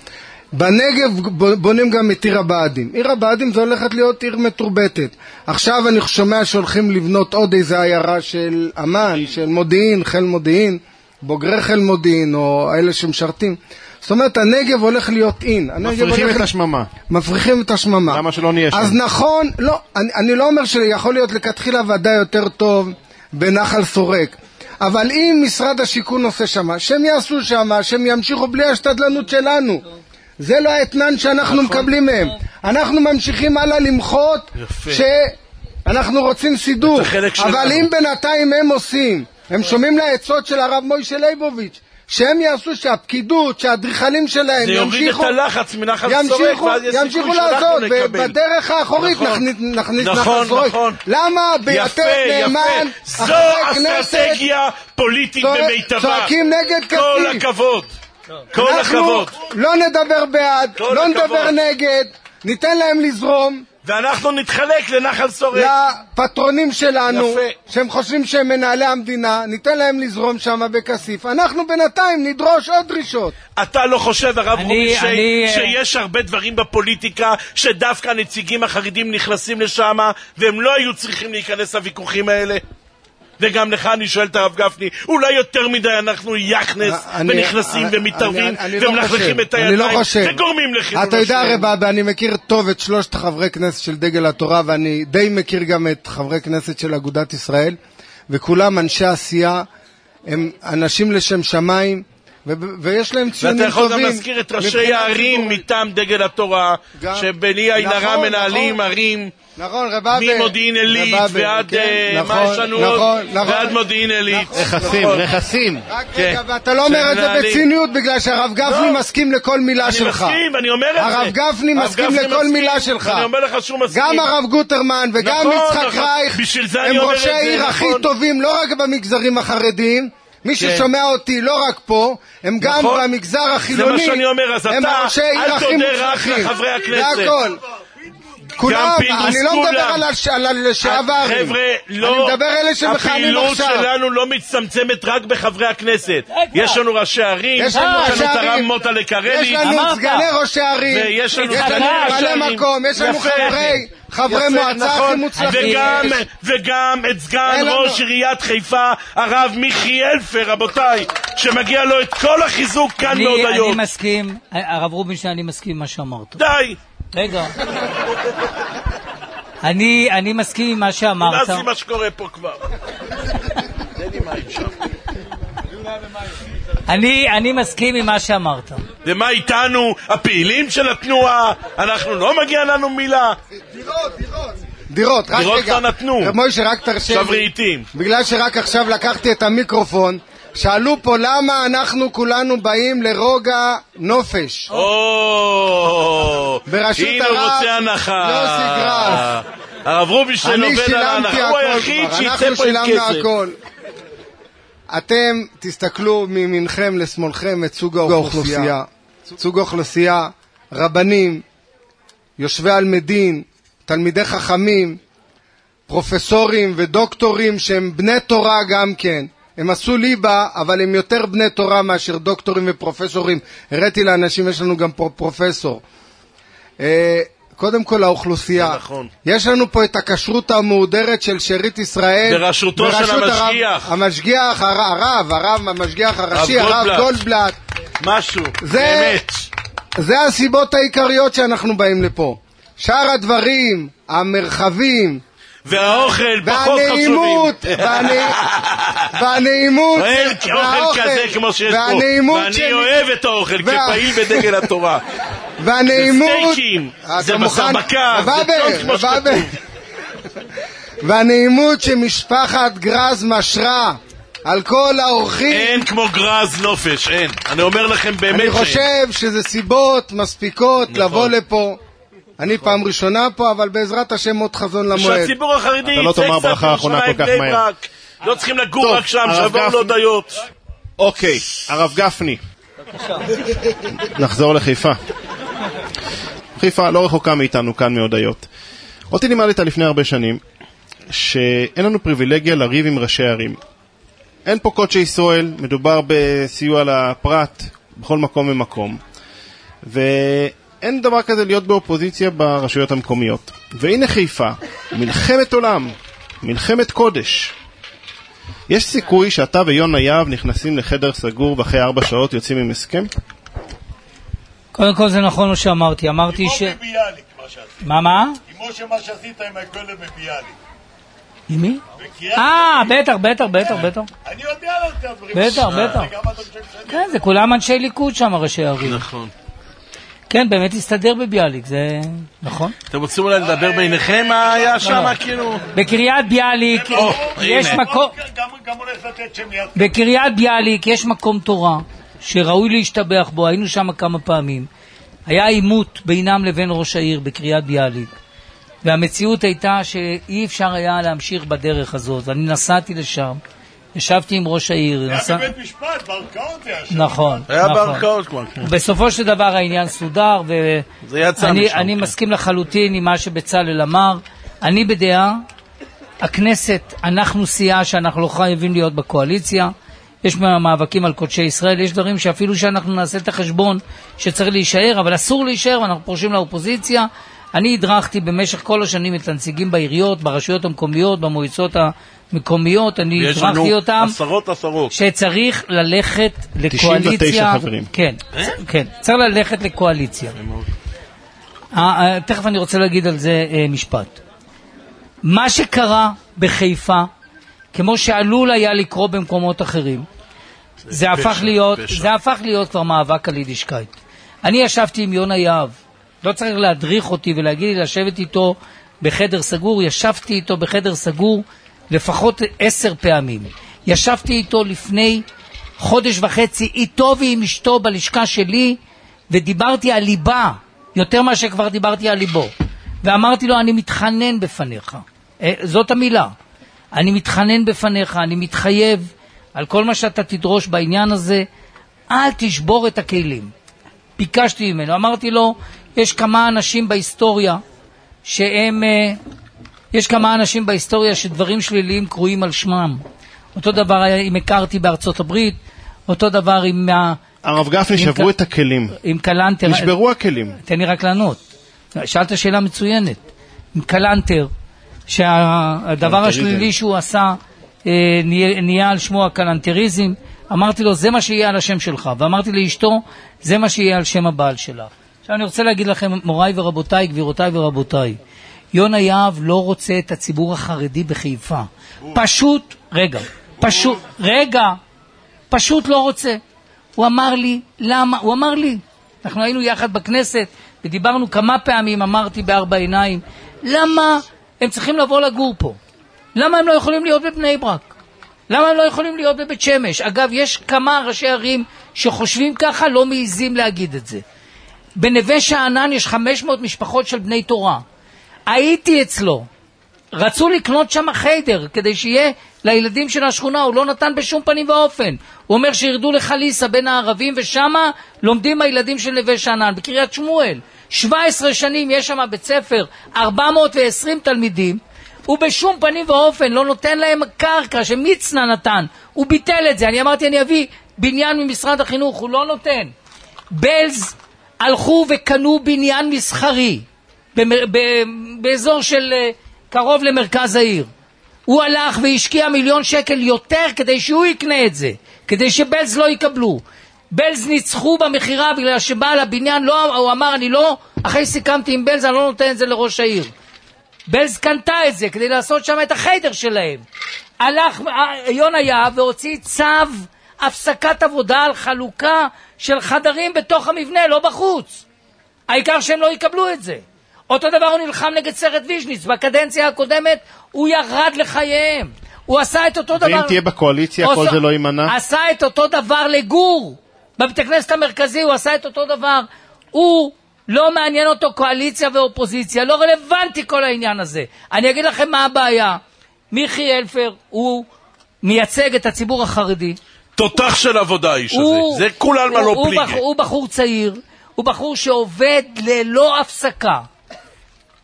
בנגב בונים גם את עיר הבה"דים. עיר הבה"דים זה הולכת להיות עיר מתורבתת. עכשיו אני שומע שהולכים לבנות עוד איזה עיירה של אמן, של מודיעין, חיל מודיעין, בוגרי חיל מודיעין, או אלה שמשרתים. זאת אומרת, הנגב הולך להיות אין. מפריחים את השממה. מפריחים את השממה. למה שלא נהיה שם? אז נכון, לא, אני, אני לא אומר שיכול להיות לכתחילה ודאי יותר טוב בנחל סורק. אבל אם משרד השיכון עושה שמה, שהם יעשו שמה, שהם ימשיכו בלי השתדלנות שלנו. זה לא האתנן שאנחנו מקבלים מהם. אנחנו ממשיכים הלאה למחות שאנחנו רוצים סידור. אבל אם בינתיים הם עושים, הם שומעים לעצות של הרב מוישה ליבוביץ', שהם יעשו שהפקידות, שהאדריכלים שלהם ימשיכו, זה יוריד את הלחץ מנחל סורק, ימשיכו לעשות, ובדרך האחורית נכניס נחל סורק. למה ביתד נאמן, זו אסטרטגיה פוליטית במיטבה. צועקים נגד כסיף. כל הכבוד. כל הכבוד. לא נדבר בעד, לא נדבר נגד, ניתן להם לזרום. ואנחנו נתחלק לנחל סורק. לפטרונים שלנו, שהם חושבים שהם מנהלי המדינה, ניתן להם לזרום שם בכסיף. אנחנו בינתיים נדרוש עוד דרישות. אתה לא חושב, הרב רובינשטיין, שיש הרבה דברים בפוליטיקה שדווקא הנציגים החרדים נכנסים לשם, והם לא היו צריכים להיכנס לוויכוחים האלה? וגם לך אני שואל את הרב גפני, אולי יותר מדי אנחנו יחנס ונכנסים ומתערבים ומלכלכים את הידיים וגורמים לחילול השם. אתה יודע רבא, אני מכיר טוב את שלושת חברי כנסת של דגל התורה, ואני די מכיר גם את חברי כנסת של אגודת ישראל, וכולם אנשי עשייה, הם אנשים לשם שמיים, ויש להם ציונים טובים. ואתה יכול גם להזכיר את ראשי הערים מטעם דגל התורה, שבלי העינרה מנהלים ערים ממודיעין עילית ועד מה יש לנו עוד, ועד מודיעין עילית. רכסים, רכסים. רק רגע, ואתה לא אומר את זה בציניות, בגלל שהרב גפני מסכים לכל מילה שלך. אני מסכים, אני אומר את זה. הרב גפני מסכים לכל מילה שלך. אני אומר לך שהוא מסכים. גם הרב גוטרמן וגם יצחק רייך הם ראשי העיר הכי טובים, לא רק במגזרים החרדיים. מי ששומע אותי לא רק פה, הם גם במגזר החילוני. זה מה שאני אומר, אז אתה אל תודה רק לחברי הכנסת. זה הכל. כולם, אני לא מדבר על לשעברים, חבר'ה, לא, הפעילות שלנו לא מצטמצמת רק בחברי הכנסת. יש לנו ראשי ערים, יש לנו את הרב מוטה לקרלי, יש לנו סגני ראשי ערים, ויש לנו מלא מקום, יש לנו חברי חברי מועצה הכי מוצלחים, וגם את סגן ראש עיריית חיפה, הרב מיכי אלפר, רבותיי, שמגיע לו את כל החיזוק כאן מהודיות. אני מסכים, הרב רובינשטיין, אני מסכים מה שאמרת. די. רגע. אני אני מסכים עם מה שאמרת. נעשי מה שקורה פה כבר. תן לי מים שם. אני אני מסכים עם מה שאמרת. ומה איתנו? הפעילים של התנועה? אנחנו לא מגיע לנו מילה. דירות, דירות. דירות, רק דירות רגע. כבר נתנו. מוישה, רק תרשה לי. בגלל שרק עכשיו לקחתי את המיקרופון, שאלו פה למה אנחנו כולנו באים לרוגע נופש. או, בראשות הנה הרב רוצה הנחה. יוסי גרף. הרב רובינשטיין עובד על ההנחה, הוא היחיד שיצא פה עם כסף. הכל. אתם תסתכלו מימינכם לשמאלכם את סוג האוכלוסייה. סוג האוכלוסייה, רבנים, יושבי על מדין, תלמידי חכמים, פרופסורים ודוקטורים שהם בני תורה גם כן. הם עשו ליבה, אבל הם יותר בני תורה מאשר דוקטורים ופרופסורים. הראיתי לאנשים, יש לנו גם פרופסור. קודם כל האוכלוסייה. נכון. יש לנו פה את הכשרות המהודרת של שארית ישראל. בראשותו של המשגיח. המשגיח, הרב, הרב, המשגיח הראשי, הרב גולדבלט. משהו, זה, באמת. זה הסיבות העיקריות שאנחנו באים לפה. שאר הדברים, המרחבים, והאוכל פחות חשובים. והנעימות, אין אוכל כזה כמו שיש פה, ואני אוהב את האוכל כפעיל בדגל התורה. והנעימות, זה סטייקים, זה בשר בקר, זה טוב כמו שכתוב. והנעימות שמשפחת גרז משרה על כל האורחים. אין כמו גרז נופש, אין. אני אומר לכם באמת אני חושב שזה סיבות מספיקות לבוא לפה. אני פעם ראשונה פה, אבל בעזרת השם עוד חזון למועד. שהציבור החרדי יצא קצת בירושלים בני ברק. לא צריכים לגור רק שם, שבואו לא דיות. אוקיי, הרב גפני. נחזור לחיפה. חיפה לא רחוקה מאיתנו כאן מהודיות. אותי לימדת לפני הרבה שנים, שאין לנו פריבילגיה לריב עם ראשי ערים. אין פה קודשי ישראל, מדובר בסיוע לפרט בכל מקום ומקום. ואין דבר כזה להיות באופוזיציה ברשויות המקומיות. והנה חיפה, מלחמת עולם, מלחמת קודש. יש סיכוי שאתה ויונה יהב נכנסים לחדר סגור ואחרי ארבע שעות יוצאים עם הסכם? קודם כל זה נכון מה שאמרתי, אמרתי ש... מה מה? כמו שמה שעשית עם הכלב בביאליק. עם מי? אה, בטח, בטח, בטח, בטח. אני יודע על זה הדברים. בטח, בטח. כן, זה כולם אנשי ליכוד שם, ראשי הערים. נכון. כן, באמת הסתדר בביאליק, זה נכון. אתם רוצים אולי לדבר ביניכם מה היה שם, כאילו? בקריית ביאליק יש מקום... גם הולך לתת שם ליד. בקריית ביאליק יש מקום תורה שראוי להשתבח בו, היינו שם כמה פעמים. היה עימות בינם לבין ראש העיר בקריית ביאליק, והמציאות הייתה שאי אפשר היה להמשיך בדרך הזאת, ואני נסעתי לשם, ישבתי עם ראש העיר. היה בבית משפט, בערכאות היה שם. נכון. היה בערכאות כבר. בסופו של דבר העניין סודר, ואני מסכים לחלוטין עם מה שבצלאל אמר. אני בדעה, הכנסת, אנחנו סיעה שאנחנו לא חייבים להיות בקואליציה, יש מאבקים על קודשי ישראל, יש דברים שאפילו שאנחנו נעשה את החשבון שצריך להישאר, אבל אסור להישאר, ואנחנו פורשים לאופוזיציה. אני הדרכתי במשך כל השנים את הנציגים בעיריות, ברשויות המקומיות, במועצות המקומיות, אני הדרכתי אותם. עשרות עשרות. שצריך ללכת לקואליציה. תשעים ותשע חברים. כן, כן, צריך ללכת לקואליציה. תכף אני רוצה להגיד על זה משפט. מה שקרה בחיפה, כמו שעלול היה לקרוא במקומות אחרים, זה הפך להיות, זה הפך להיות כבר מאבק על יידישקייט. אני ישבתי עם יונה יהב, לא צריך להדריך אותי ולהגיד לי לשבת איתו בחדר סגור, ישבתי איתו בחדר סגור לפחות עשר פעמים. ישבתי איתו לפני חודש וחצי, איתו ועם אשתו בלשכה שלי, ודיברתי על ליבה, יותר מה שכבר דיברתי על ליבו. ואמרתי לו, אני מתחנן בפניך. זאת המילה. אני מתחנן בפניך, אני מתחייב על כל מה שאתה תדרוש בעניין הזה, אל תשבור את הכלים. ביקשתי ממנו, אמרתי לו, יש כמה אנשים בהיסטוריה שהם, יש כמה אנשים בהיסטוריה שדברים שליליים קרויים על שמם. אותו דבר אם הכרתי בארצות הברית, אותו דבר עם... הרב גפני, שברו את הכלים. עם קלנטר. נשברו הכלים. תן לי רק לענות. שאלת שאלה מצוינת. עם קלנטר, שהדבר השלילי שהוא עשה נהיה על שמו הקלנטריזם, אמרתי לו, זה מה שיהיה על השם שלך. ואמרתי לאשתו, זה מה שיהיה על שם הבעל שלה. עכשיו אני רוצה להגיד לכם, מוריי ורבותיי, גבירותיי ורבותיי, יונה יהב לא רוצה את הציבור החרדי בחיפה. פשוט, רגע, פשוט, רגע, פשוט לא רוצה. הוא אמר לי, למה? הוא אמר לי, אנחנו היינו יחד בכנסת, ודיברנו כמה פעמים, אמרתי בארבע עיניים, למה הם צריכים לבוא לגור פה? למה הם לא יכולים להיות בבני ברק? למה הם לא יכולים להיות בבית שמש? אגב, יש כמה ראשי ערים שחושבים ככה, לא מעיזים להגיד את זה. בנווה שאנן יש חמש מאות משפחות של בני תורה. הייתי אצלו. רצו לקנות שם חיידר כדי שיהיה לילדים של השכונה, הוא לא נתן בשום פנים ואופן. הוא אומר שירדו לחליסה בין הערבים, ושמה לומדים הילדים של נווה שאנן, בקריית שמואל. שבע עשרה שנים יש שם בית ספר, ארבע מאות ועשרים תלמידים, הוא בשום פנים ואופן לא נותן להם קרקע שמצנע נתן, הוא ביטל את זה. אני אמרתי, אני אביא בניין ממשרד החינוך, הוא לא נותן. בלז הלכו וקנו בניין מסחרי, באזור של קרוב למרכז העיר. הוא הלך והשקיע מיליון שקל יותר כדי שהוא יקנה את זה, כדי שבלז לא יקבלו. בלז ניצחו במחירה בגלל שבעל הבניין לא, הוא אמר, אני לא, אחרי סיכמתי עם בלז, אני לא נותן את זה לראש העיר. בלז קנתה את זה כדי לעשות שם את החדר שלהם. הלך יונה יהב והוציא צו הפסקת עבודה על חלוקה של חדרים בתוך המבנה, לא בחוץ. העיקר שהם לא יקבלו את זה. אותו דבר הוא נלחם נגד סרט ויז'ניץ, בקדנציה הקודמת הוא ירד לחייהם. הוא עשה את אותו דבר... ואם תהיה בקואליציה, כל זה לא יימנע? עשה את אותו דבר לגור. בבית הכנסת המרכזי הוא עשה את אותו דבר. הוא לא מעניין אותו קואליציה ואופוזיציה, לא רלוונטי כל העניין הזה. אני אגיד לכם מה הבעיה. מיכי אלפר הוא מייצג את הציבור החרדי. תותח של עבודה האיש הזה. זה כולם מה לא פליגה. הוא בחור צעיר, הוא בחור שעובד ללא הפסקה.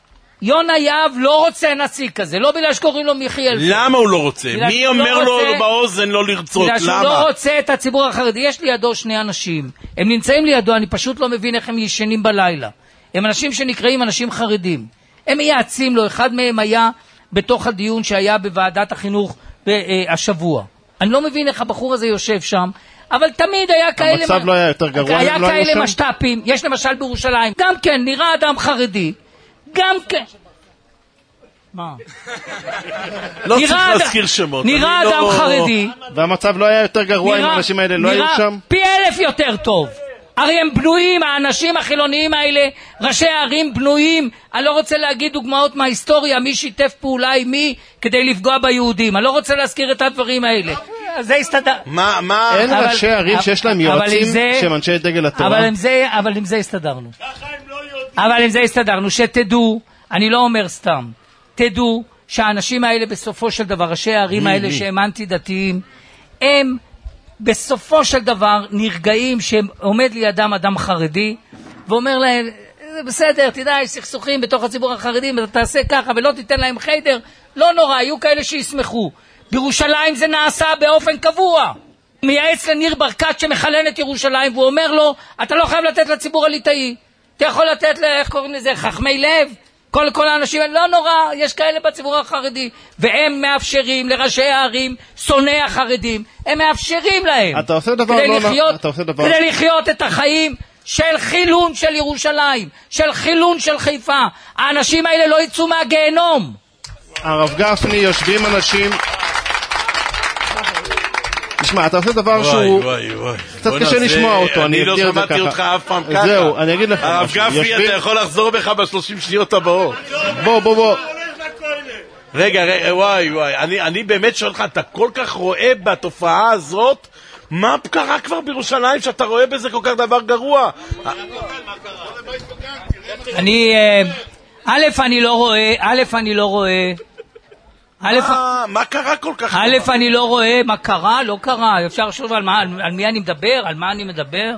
יונה יהב לא רוצה נשיא כזה, לא בגלל שקוראים לו מיכאל. למה הוא לא רוצה? מי אומר לו באוזן לא לרצות? בגלל שהוא לא רוצה את הציבור החרדי. יש לידו שני אנשים, הם נמצאים לידו, אני פשוט לא מבין איך הם ישנים בלילה. הם אנשים שנקראים אנשים חרדים. הם מייעצים לו, אחד מהם היה בתוך הדיון שהיה בוועדת החינוך השבוע. אני לא מבין איך הבחור הזה יושב שם, אבל תמיד היה כאלה... המצב לא היה יותר גרוע, היה כאלה משת"פים, יש למשל בירושלים, גם כן נראה אדם חרדי, גם כן... מה? לא צריך להזכיר שמות. נראה אדם חרדי. והמצב לא היה יותר גרוע אם האנשים האלה לא היו שם? פי אלף יותר טוב. הרי הם בנויים, האנשים החילוניים האלה, ראשי הערים בנויים, אני לא רוצה להגיד דוגמאות מההיסטוריה, מי שיתף פעולה עם מי כדי לפגוע ביהודים, אני לא רוצה להזכיר את הדברים האלה. זה הסתדר. מה, מה? אין ראשי ערים שיש להם יועצים שהם אנשי דגל התורה? אבל עם זה הסתדרנו. אבל עם זה הסתדרנו, שתדעו, אני לא אומר סתם, תדעו שהאנשים האלה בסופו של דבר, ראשי הערים האלה שהם אנטי דתיים, הם בסופו של דבר נרגעים שעומד לידם אדם חרדי ואומר להם, בסדר, תדע, יש סכסוכים בתוך הציבור החרדי, אתה תעשה ככה ולא תיתן להם חדר, לא נורא, יהיו כאלה שישמחו. בירושלים זה נעשה באופן קבוע. מייעץ לניר ברקת שמחלן את ירושלים והוא אומר לו, אתה לא חייב לתת לציבור הליטאי, אתה יכול לתת, איך קוראים לזה, חכמי לב, כל, כל האנשים, לא נורא, יש כאלה בציבור החרדי, והם מאפשרים לראשי הערים, שונאי החרדים, הם מאפשרים להם, אתה עושה דבר כדי, לא לחיות, אתה עושה דבר... כדי לחיות את החיים של חילון של ירושלים, של חילון של חיפה. האנשים האלה לא יצאו מהגיהנום. הרב גפני, יושבים אנשים... תשמע, אתה עושה דבר שהוא... קצת קשה לשמוע אותו, אני אגדיר את זה ככה. אני לא שמעתי אותך אף פעם ככה. זהו, אני אגיד לך. הרב גפני, אתה יכול לחזור בך בשלושים שניות הבאות. בוא, בוא, בוא. רגע, וואי, וואי, אני באמת שואל לך, אתה כל כך רואה בתופעה הזאת, מה קרה כבר בירושלים שאתה רואה בזה כל כך דבר גרוע? אני... א', אני לא רואה, א', אני לא רואה... מה קרה כל כך? א', אני לא רואה מה קרה, לא קרה. אפשר לחשוב על מי אני מדבר, על מה אני מדבר.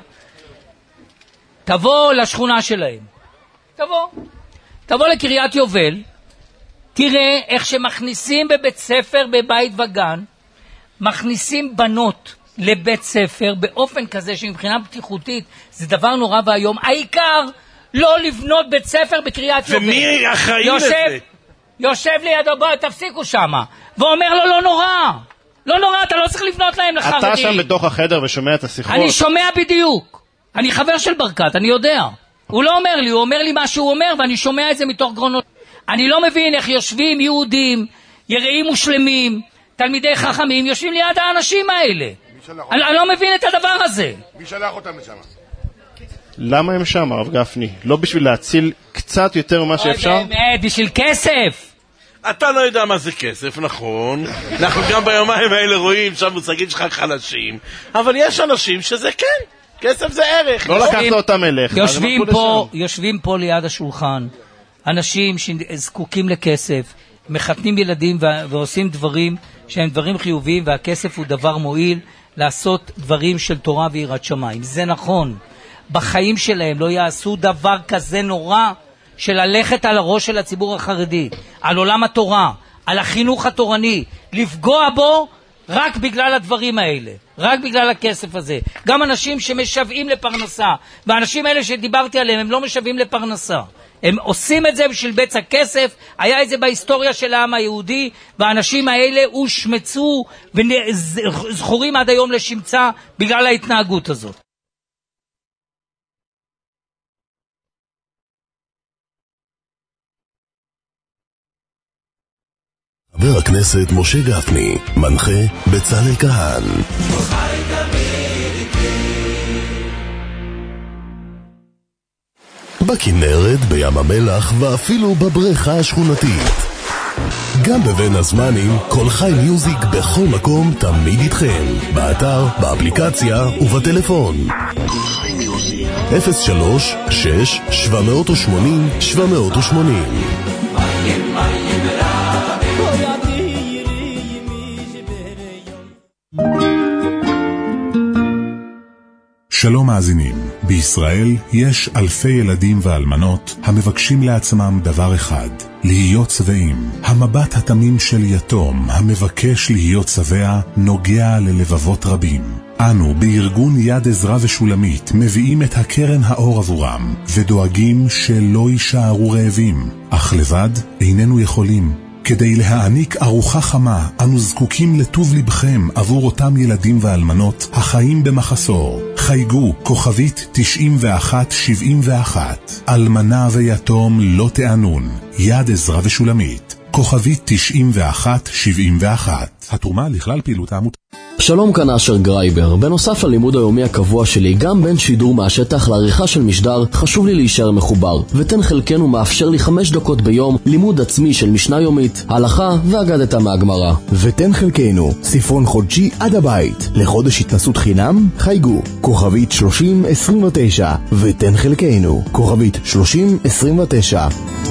תבוא לשכונה שלהם. תבוא. תבוא לקריית יובל. תראה איך שמכניסים בבית ספר, בבית וגן, מכניסים בנות לבית ספר באופן כזה שמבחינה בטיחותית זה דבר נורא והיום. העיקר לא לבנות בית ספר בקריית יובל. ומי אחראי לזה? יושב לידו, בוא, תפסיקו שמה. ואומר לו, לא נורא. לא נורא, אתה לא צריך לבנות להם לחרדים. אתה שם בתוך החדר ושומע את השיחות. אני שומע בדיוק. אני חבר של ברקת, אני יודע. הוא לא אומר לי, הוא אומר לי מה שהוא אומר, ואני שומע את זה מתוך גרונות. אני לא מבין איך יושבים יהודים, יראים ושלמים, תלמידי חכמים, יושבים ליד האנשים האלה. אני, אני לא מבין את הדבר הזה. מי שלח אותם לשם? למה הם שם, הרב גפני? לא בשביל להציל קצת יותר ממה שאפשר? באמת, בשביל כסף. אתה לא יודע מה זה כסף, נכון. אנחנו גם ביומיים האלה רואים שהמושגים שלך חלשים, אבל יש אנשים שזה כן, כסף זה ערך. לא לקחת אותם אליך. יושבים פה, יושבים פה ליד השולחן, אנשים שזקוקים לכסף, מחתנים ילדים ועושים דברים שהם דברים חיוביים, והכסף הוא דבר מועיל לעשות דברים של תורה ויראת שמיים. זה נכון. בחיים שלהם לא יעשו דבר כזה נורא של ללכת על הראש של הציבור החרדי, על עולם התורה, על החינוך התורני, לפגוע בו רק בגלל הדברים האלה, רק בגלל הכסף הזה. גם אנשים שמשוועים לפרנסה, והאנשים האלה שדיברתי עליהם הם לא משוועים לפרנסה, הם עושים את זה בשביל בצע כסף. היה את זה בהיסטוריה של העם היהודי, והאנשים האלה הושמצו וזכורים עד היום לשמצה בגלל ההתנהגות הזאת. חבר הכנסת משה גפני, מנחה בצלאל כהן. בכנרת, בים המלח ואפילו בבריכה השכונתית. גם בבין הזמנים, כל חי מיוזיק בכל מקום תמיד איתכם. באתר, באפליקציה ובטלפון. אפס שלוש שש שבע שמונים שבע שמונים. שלום מאזינים, בישראל יש אלפי ילדים ואלמנות המבקשים לעצמם דבר אחד, להיות צבעים. המבט התמים של יתום המבקש להיות צבע נוגע ללבבות רבים. אנו בארגון יד עזרא ושולמית מביאים את הקרן האור עבורם ודואגים שלא יישארו רעבים. אך לבד איננו יכולים. כדי להעניק ארוחה חמה, אנו זקוקים לטוב לבכם עבור אותם ילדים ואלמנות החיים במחסור. חייגו כוכבית תשעים ואחת שבעים ואחת. אלמנה ויתום לא תענון. יד עזרא ושולמית. כוכבית תשעים ואחת שבעים ואחת. התרומה לכלל פעילות העמותה. שלום, כאן אשר גרייבר. בנוסף ללימוד היומי הקבוע שלי, גם בין שידור מהשטח לעריכה של משדר, חשוב לי להישאר מחובר. ותן חלקנו מאפשר לי חמש דקות ביום לימוד עצמי של משנה יומית, הלכה ואגדתה מהגמרא. ותן חלקנו, ספרון חודשי עד הבית. לחודש התנסות חינם, חייגו. כוכבית שלושים עשרים ותשע. ותן חלקנו, כוכבית שלושים עשרים ותשע.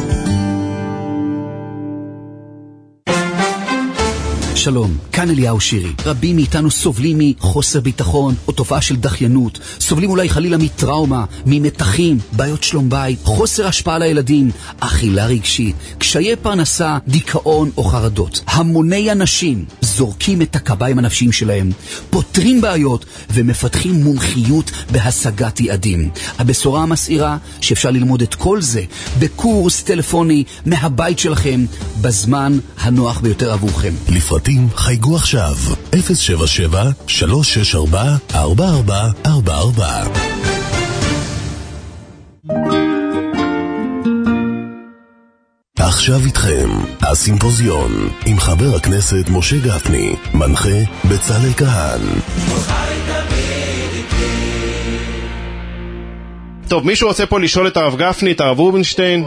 שלום, כאן אליהו שירי. רבים מאיתנו סובלים מחוסר ביטחון או תופעה של דחיינות. סובלים אולי חלילה מטראומה, ממתחים, בעיות שלום בית, חוסר השפעה לילדים, אכילה רגשית, קשיי פרנסה, דיכאון או חרדות. המוני אנשים זורקים את הקביים הנפשיים שלהם, פותרים בעיות ומפתחים מומחיות בהשגת יעדים. הבשורה המסעירה שאפשר ללמוד את כל זה בקורס טלפוני מהבית שלכם בזמן הנוח ביותר עבורכם. לפרטים חייגו עכשיו אפס שבע שבע שלוש שש ארבע ארבע ארבע ארבע ארבע. עכשיו איתכם הסימפוזיון עם חבר הכנסת משה גפני, מנחה בצלאל כהן. טוב, מישהו רוצה פה לשאול את הרב גפני, את הרב רובינשטיין?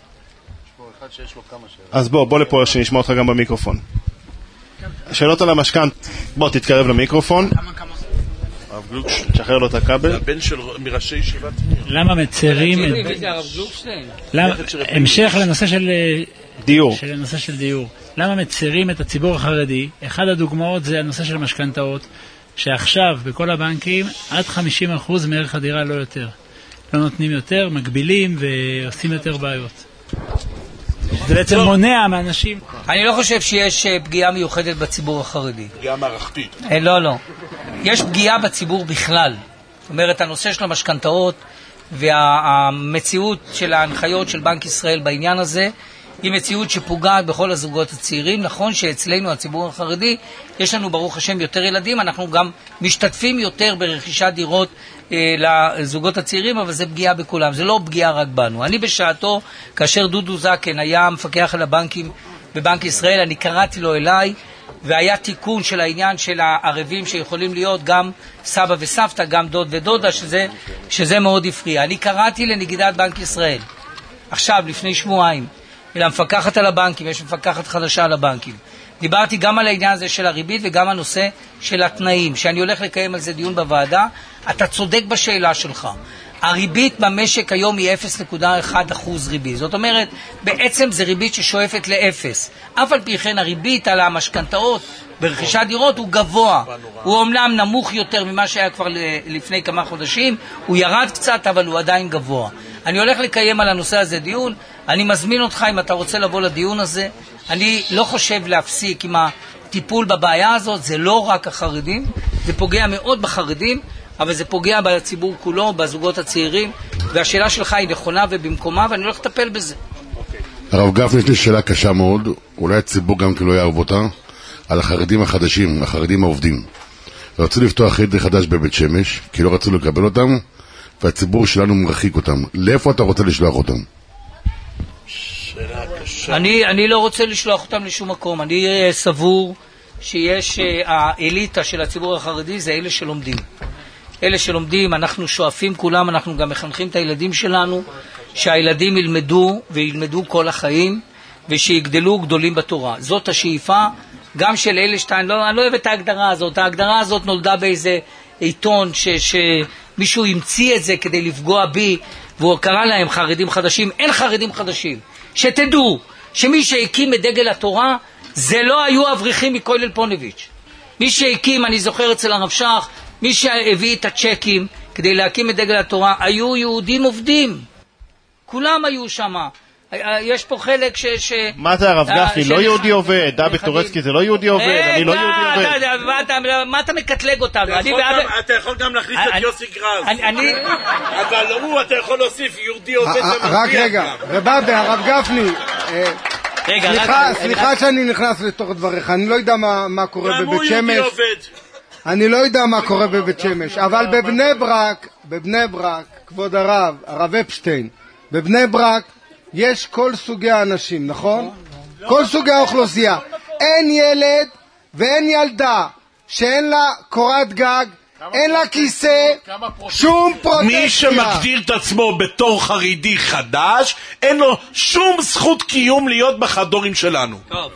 אז בוא, בוא לפה שנשמע אותך גם במיקרופון. שאלות על המשכנתא, בוא תתקרב למיקרופון. הרב גלוקשטיין, תשחרר לו את הכבל. הבן של מראשי ישיבת מיר. למה מצרים... המשך לנושא של דיור. לנושא של דיור. למה מצרים את הציבור החרדי? אחד הדוגמאות זה הנושא של המשכנתאות, שעכשיו בכל הבנקים עד חמישים אחוז מערך הדירה, לא יותר. לא נותנים יותר, מגבילים ועושים יותר בעיות. זה בעצם מונע מאנשים. אני לא חושב שיש פגיעה מיוחדת בציבור החרדי. פגיעה מערכתית. לא, לא. יש פגיעה בציבור בכלל. זאת אומרת, הנושא של המשכנתאות והמציאות של ההנחיות של בנק ישראל בעניין הזה, היא מציאות שפוגעת בכל הזוגות הצעירים. נכון שאצלנו, הציבור החרדי, יש לנו ברוך השם יותר ילדים, אנחנו גם משתתפים יותר ברכישת דירות אה, לזוגות הצעירים, אבל זה פגיעה בכולם, זה לא פגיעה רק בנו. אני בשעתו, כאשר דודו זקן היה מפקח על הבנקים בבנק ישראל, אני קראתי לו אליי, והיה תיקון של העניין של הערבים שיכולים להיות גם סבא וסבתא, גם דוד ודודה, שזה, שזה מאוד הפריע. אני קראתי לנגידת בנק ישראל, עכשיו, לפני שבועיים, ולמפקחת על הבנקים, יש מפקחת חדשה על הבנקים. דיברתי גם על העניין הזה של הריבית וגם הנושא של התנאים, שאני הולך לקיים על זה דיון בוועדה. אתה צודק בשאלה שלך. הריבית במשק היום היא אפס נקודה אחת אחוז ריבית. זאת אומרת, בעצם זה ריבית ששואפת לאפס. אף על פי כן הריבית על המשכנתאות ברכישת דירות הוא גבוה. הוא אומנם נמוך יותר ממה שהיה כבר לפני כמה חודשים, הוא ירד קצת, אבל הוא עדיין גבוה. אני הולך לקיים על הנושא הזה דיון. אני מזמין אותך אם אתה רוצה לבוא לדיון הזה. אני לא חושב להפסיק עם הטיפול בבעיה הזאת. זה לא רק החרדים, זה פוגע מאוד בחרדים, אבל זה פוגע בציבור כולו, בזוגות הצעירים, והשאלה שלך היא נכונה ובמקומה, ואני הולך לטפל בזה. הרב גפני, יש לי שאלה קשה מאוד, אולי הציבור גם כן לא יערב אותה, על החרדים החדשים, החרדים העובדים. רצו לפתוח חדר חדש בבית שמש, כי לא רצו לקבל אותם, והציבור שלנו מרחיק אותם. לאיפה אתה רוצה לשלוח אותם? שאלה קשה. אני, אני לא רוצה לשלוח אותם לשום מקום. אני סבור שיש, האליטה של הציבור החרדי זה אלה שלומדים. אלה שלומדים, אנחנו שואפים כולם, אנחנו גם מחנכים את הילדים שלנו, שהילדים ילמדו וילמדו כל החיים, ושיגדלו גדולים בתורה. זאת השאיפה גם של אלה שתיים. לא, אני לא אוהב את ההגדרה הזאת. ההגדרה הזאת נולדה באיזה עיתון ש, שמישהו המציא את זה כדי לפגוע בי, והוא קרא להם חרדים חדשים. אין חרדים חדשים. שתדעו שמי שהקים את דגל התורה זה לא היו אברכים מכולל פונביץ'. מי שהקים, אני זוכר אצל הרב שך, מי שהביא את הצ'קים כדי להקים את דגל התורה היו יהודים עובדים. כולם היו שם. יש פה חלק ש... מה זה הרב גפני? לא יהודי עובד. דוד טורצקי זה לא יהודי עובד. אני לא יהודי עובד. מה אתה מקטלג אותנו? אתה יכול גם להכניס את יוסי גרז. אבל הוא, אתה יכול להוסיף יהודי עובד. רק רגע, רבבה, הרב גפני, סליחה שאני נכנס לתוך דבריך, אני לא יודע מה קורה בבית שמש. אני לא יודע מה קורה בבית שמש, אבל בבני ברק, בבני ברק, כבוד הרב, הרב אפשטיין, בבני ברק יש כל סוגי האנשים, נכון? כל סוגי האוכלוסייה. אין ילד ואין ילדה שאין לה קורת גג, אין לה כיסא, שום פרוטקציה. מי שמגדיר את עצמו בתור חרדי חדש, אין לו שום זכות קיום להיות בחדורים שלנו. טוב.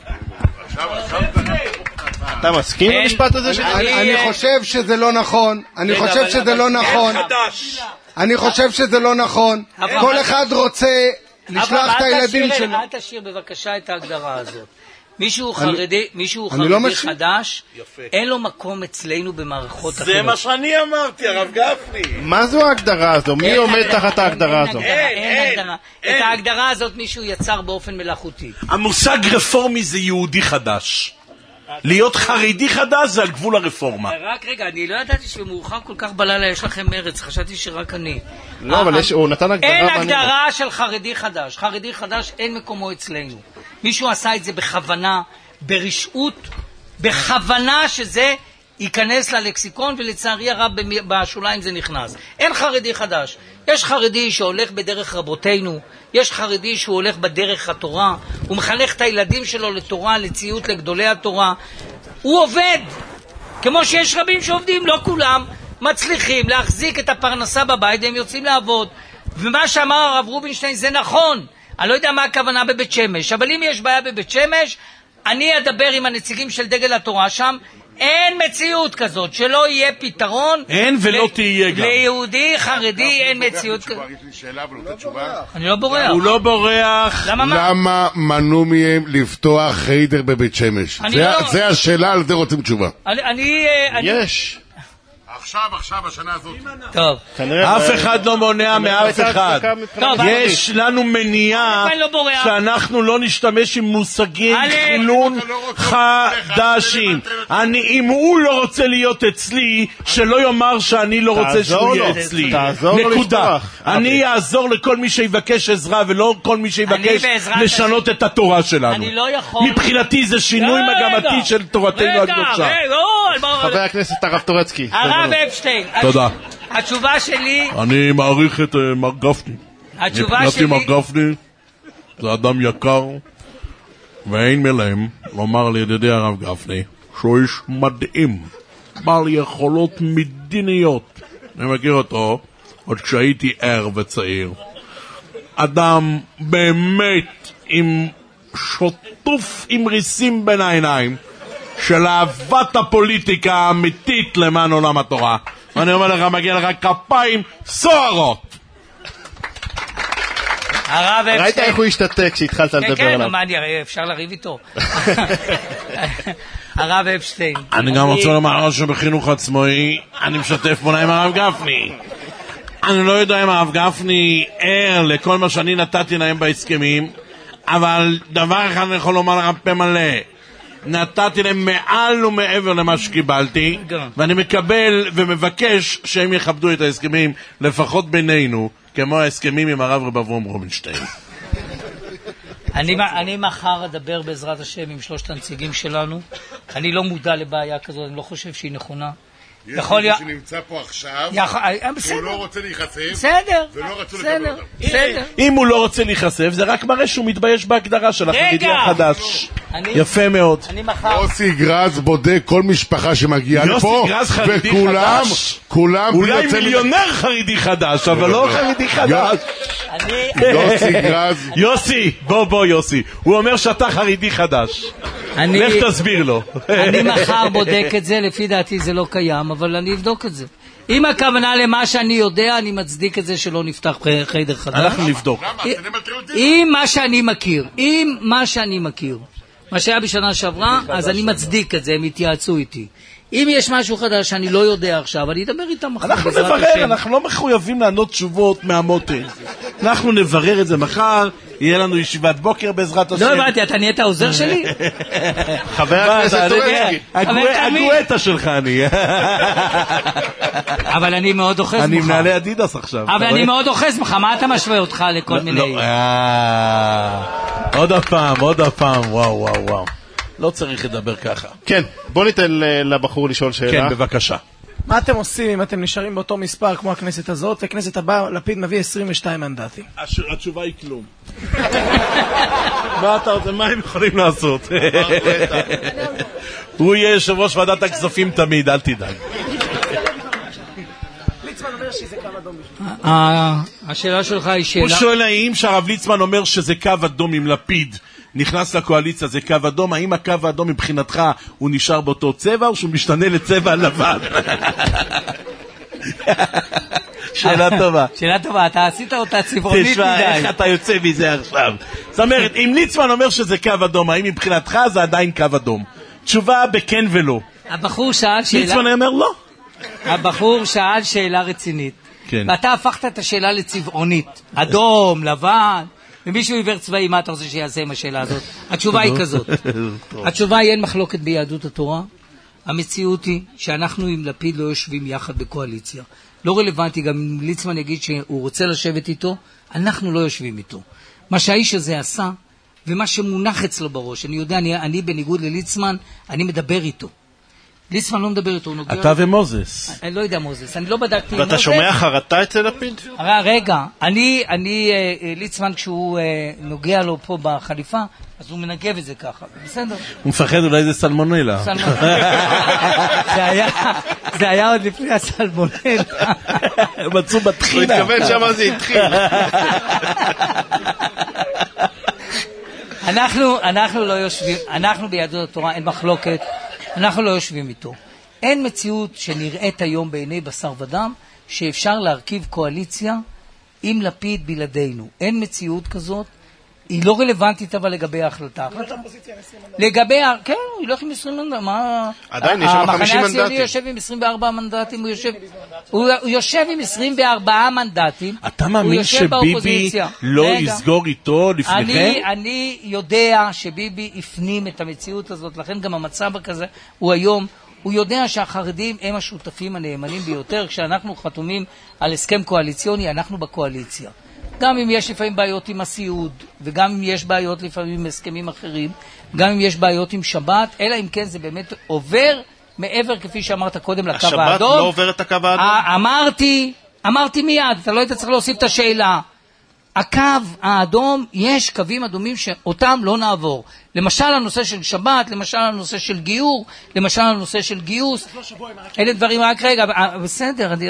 אתה מסכים למשפט הזה? אני חושב שזה לא נכון. אני חושב שזה לא נכון. אני חושב שזה לא נכון. כל אחד רוצה לשלוח את הילדים שלו. אל תשאיר בבקשה את ההגדרה הזאת. מישהו חרדי, מישהו חרדי חדש, אין לו מקום אצלנו במערכות החינוך. זה מה שאני אמרתי, הרב גפני. מה זו ההגדרה הזו? מי עומד תחת ההגדרה הזו? אין הגדרה. את ההגדרה הזאת מישהו יצר באופן מלאכותי. המושג רפורמי זה יהודי חדש. להיות חרדי חדש זה על גבול הרפורמה. רק רגע, אני לא ידעתי שבמאוחר כל כך בלילה יש לכם מרץ, חשבתי שרק אני. לא, אבל הוא נתן הגדרה. אין הגדרה של חרדי חדש. חרדי חדש אין מקומו אצלנו. מישהו עשה את זה בכוונה, ברשעות, בכוונה שזה ייכנס ללקסיקון, ולצערי הרב בשוליים זה נכנס. אין חרדי חדש. יש חרדי שהולך בדרך רבותינו, יש חרדי שהוא הולך בדרך התורה, הוא מחנך את הילדים שלו לתורה, לציות לגדולי התורה. הוא עובד, כמו שיש רבים שעובדים, לא כולם מצליחים להחזיק את הפרנסה בבית, והם יוצאים לעבוד. ומה שאמר הרב רובינשטיין זה נכון. אני לא יודע מה הכוונה בבית שמש, אבל אם יש בעיה בבית שמש, אני אדבר עם הנציגים של דגל התורה שם. אין מציאות כזאת, שלא יהיה פתרון. אין ולא תהיה גם. ליהודי חרדי אין מציאות כזאת. יש לי שאלה, אבל לא תשובה. אני לא בורח. הוא לא בורח. למה מנעו מהם לפתוח חיידר בבית שמש? זה השאלה, על זה רוצים תשובה. יש. עכשיו, עכשיו, השנה הזאת. טוב. אף אחד לא מונע מאף אחד. יש לנו מניעה שאנחנו לא נשתמש עם מושגים חילון חדשים. אם הוא לא רוצה להיות אצלי, שלא יאמר שאני לא רוצה שהוא יהיה אצלי. נקודה. אני אעזור לכל מי שיבקש עזרה, ולא כל מי שיבקש לשנות את התורה שלנו. מבחינתי זה שינוי מגמתי של תורתנו הקדושה. חבר הכנסת הרב טורצקי. הרב אפשטיין. תודה. התשובה שלי... אני מעריך את מר גפני. התשובה שלי... מבחינתי מר גפני זה אדם יקר, ואין מלהם לומר לידידי הרב גפני שהוא איש מדהים, בעל יכולות מדיניות. אני מכיר אותו עוד כשהייתי ער וצעיר. אדם באמת עם שוטוף עם ריסים בין העיניים, של אהבת הפוליטיקה האמיתית למען עולם התורה. ואני אומר לך, מגיע לך כפיים סוערות. הרב אפשטיין. ראית איך הוא השתתק כשהתחלת לדבר עליו? כן, כן, מה אני, אפשר לריב איתו. הרב אפשטיין. אני גם רוצה לומר שבחינוך עצמאי אני משתף פעולה עם הרב גפני. אני לא יודע אם הרב גפני ער לכל מה שאני נתתי להם בהסכמים, אבל דבר אחד אני יכול לומר לך פה מלא. נתתי להם מעל ומעבר למה שקיבלתי, ואני מקבל ומבקש שהם יכבדו את ההסכמים, לפחות בינינו, כמו ההסכמים עם הרב רב אברהם רובינשטיין. אני מחר אדבר בעזרת השם עם שלושת הנציגים שלנו. אני לא מודע לבעיה כזאת, אני לא חושב שהיא נכונה. יש מי שנמצא פה עכשיו, הוא לא רוצה להיחשף, ולא רצו לקבל אותם. אם הוא לא רוצה להיחשף, זה רק מראה שהוא מתבייש בהגדרה של החרדי החדש. יפה מאוד. יוסי גרז בודק כל משפחה שמגיעה לפה, וכולם, כולם... אולי מיליונר חרדי חדש, אבל לא חרדי חדש. יוסי גרז... יוסי, בוא בוא יוסי, הוא אומר שאתה חרדי חדש. לך תסביר לו. אני מחר בודק את זה, לפי דעתי זה לא קיים, אבל אני אבדוק את זה. אם הכוונה למה שאני יודע, אני מצדיק את זה שלא נפתח חדר חדש. אנחנו נבדוק. אם מה שאני מכיר, אם מה שאני מכיר, מה שהיה בשנה שעברה, אז אני מצדיק את זה, הם התייעצו איתי. אם יש משהו חדש שאני לא יודע עכשיו, אני אדבר איתם מחר. אנחנו נברר, אנחנו לא מחויבים לענות תשובות מהמותן. אנחנו נברר את זה מחר, יהיה לנו ישיבת בוקר בעזרת השם. לא הבנתי, אתה נהיית העוזר שלי? חבר הכנסת טורצקי. הגואטה שלך אני. אבל אני מאוד אוחז ממך. אני מנהלי אדידס עכשיו. אבל אני מאוד אוחז ממך, מה אתה משווה אותך לכל מיני... עוד הפעם, עוד הפעם, וואו, וואו, וואו. לא צריך לדבר ככה. כן, בוא ניתן לבחור לשאול שאלה. כן, בבקשה. מה אתם עושים אם אתם נשארים באותו מספר כמו הכנסת הזאת, וכנסת הבאה לפיד מביא עשרים ושתיים מנדטים? התשובה היא כלום. מה אתה רוצה? מה הם יכולים לעשות? הוא יהיה יושב ראש ועדת הכספים תמיד, אל תדאג. ליצמן אומר שזה קו אדום בשביל. השאלה שלך היא שאלה... הוא שואל האם שהרב ליצמן אומר שזה קו אדום עם לפיד נכנס לקואליציה, זה קו אדום, האם הקו האדום מבחינתך הוא נשאר באותו צבע או שהוא משתנה לצבע לבן? שאלה טובה. שאלה טובה, אתה עשית אותה צבעונית מדי. תשמע, איך אתה יוצא מזה עכשיו? זאת אומרת, אם ליצמן אומר שזה קו אדום, האם מבחינתך זה עדיין קו אדום? תשובה בכן ולא. הבחור שאל שאלה... ליצמן אומר לא. הבחור שאל שאלה רצינית. כן. ואתה הפכת את השאלה לצבעונית. אדום, לבן... ומישהו עיוור צבאי, מה אתה רוצה שיעשה עם השאלה הזאת? התשובה היא כזאת. התשובה היא אין מחלוקת ביהדות התורה. המציאות היא שאנחנו עם לפיד לא יושבים יחד בקואליציה. לא רלוונטי, גם אם ליצמן יגיד שהוא רוצה לשבת איתו, אנחנו לא יושבים איתו. מה שהאיש הזה עשה, ומה שמונח אצלו בראש, אני יודע, אני, אני בניגוד לליצמן, אני מדבר איתו. ליצמן לא מדבר איתו, הוא נוגע... אתה ומוזס. אני לא יודע מוזס, אני לא בדקתי... ואתה שומע חרטה אצל לפיד? רגע, אני, אני, ליצמן כשהוא נוגע לו פה בחליפה, אז הוא מנגב את זה ככה, בסדר? הוא מפחד אולי זה סלמונלה. זה היה, זה היה עוד לפני הסלמונלה. מצאו בתחילה. הוא התכוון שמה זה התחיל. אנחנו, אנחנו לא יושבים, אנחנו ביהדות התורה, אין מחלוקת, אנחנו לא יושבים איתו. אין מציאות שנראית היום בעיני בשר ודם שאפשר להרכיב קואליציה עם לפיד בלעדינו. אין מציאות כזאת. היא לא רלוונטית אבל לגבי ההחלטה. לגבי, כן, הוא ילך עם עשרים מנדטים. עדיין יש שם חמישים מנדטים. המחנה הציוני יושב עם עשרים וארבעה מנדטים, הוא יושב, הוא יושב עם עשרים וארבעה מנדטים. אתה מאמין שביבי לא יסגור איתו לפניכם? אני יודע שביבי הפנים את המציאות הזאת, לכן גם המצב הכזה הוא היום, הוא יודע שהחרדים הם השותפים הנאמנים ביותר. כשאנחנו חתומים על הסכם קואליציוני, אנחנו בקואליציה. גם אם יש לפעמים בעיות עם הסיעוד, וגם אם יש בעיות לפעמים עם הסכמים אחרים, גם אם יש בעיות עם שבת, אלא אם כן זה באמת עובר מעבר, כפי שאמרת קודם, לקו האדום. השבת לא עובר את הקו האדום? אמרתי, אמרתי מיד, אתה לא היית צריך להוסיף את השאלה. הקו האדום, יש קווים אדומים שאותם לא נעבור. למשל הנושא של שבת, למשל הנושא של גיור, למשל הנושא של גיוס. אלה דברים, רק רגע, בסדר, אני...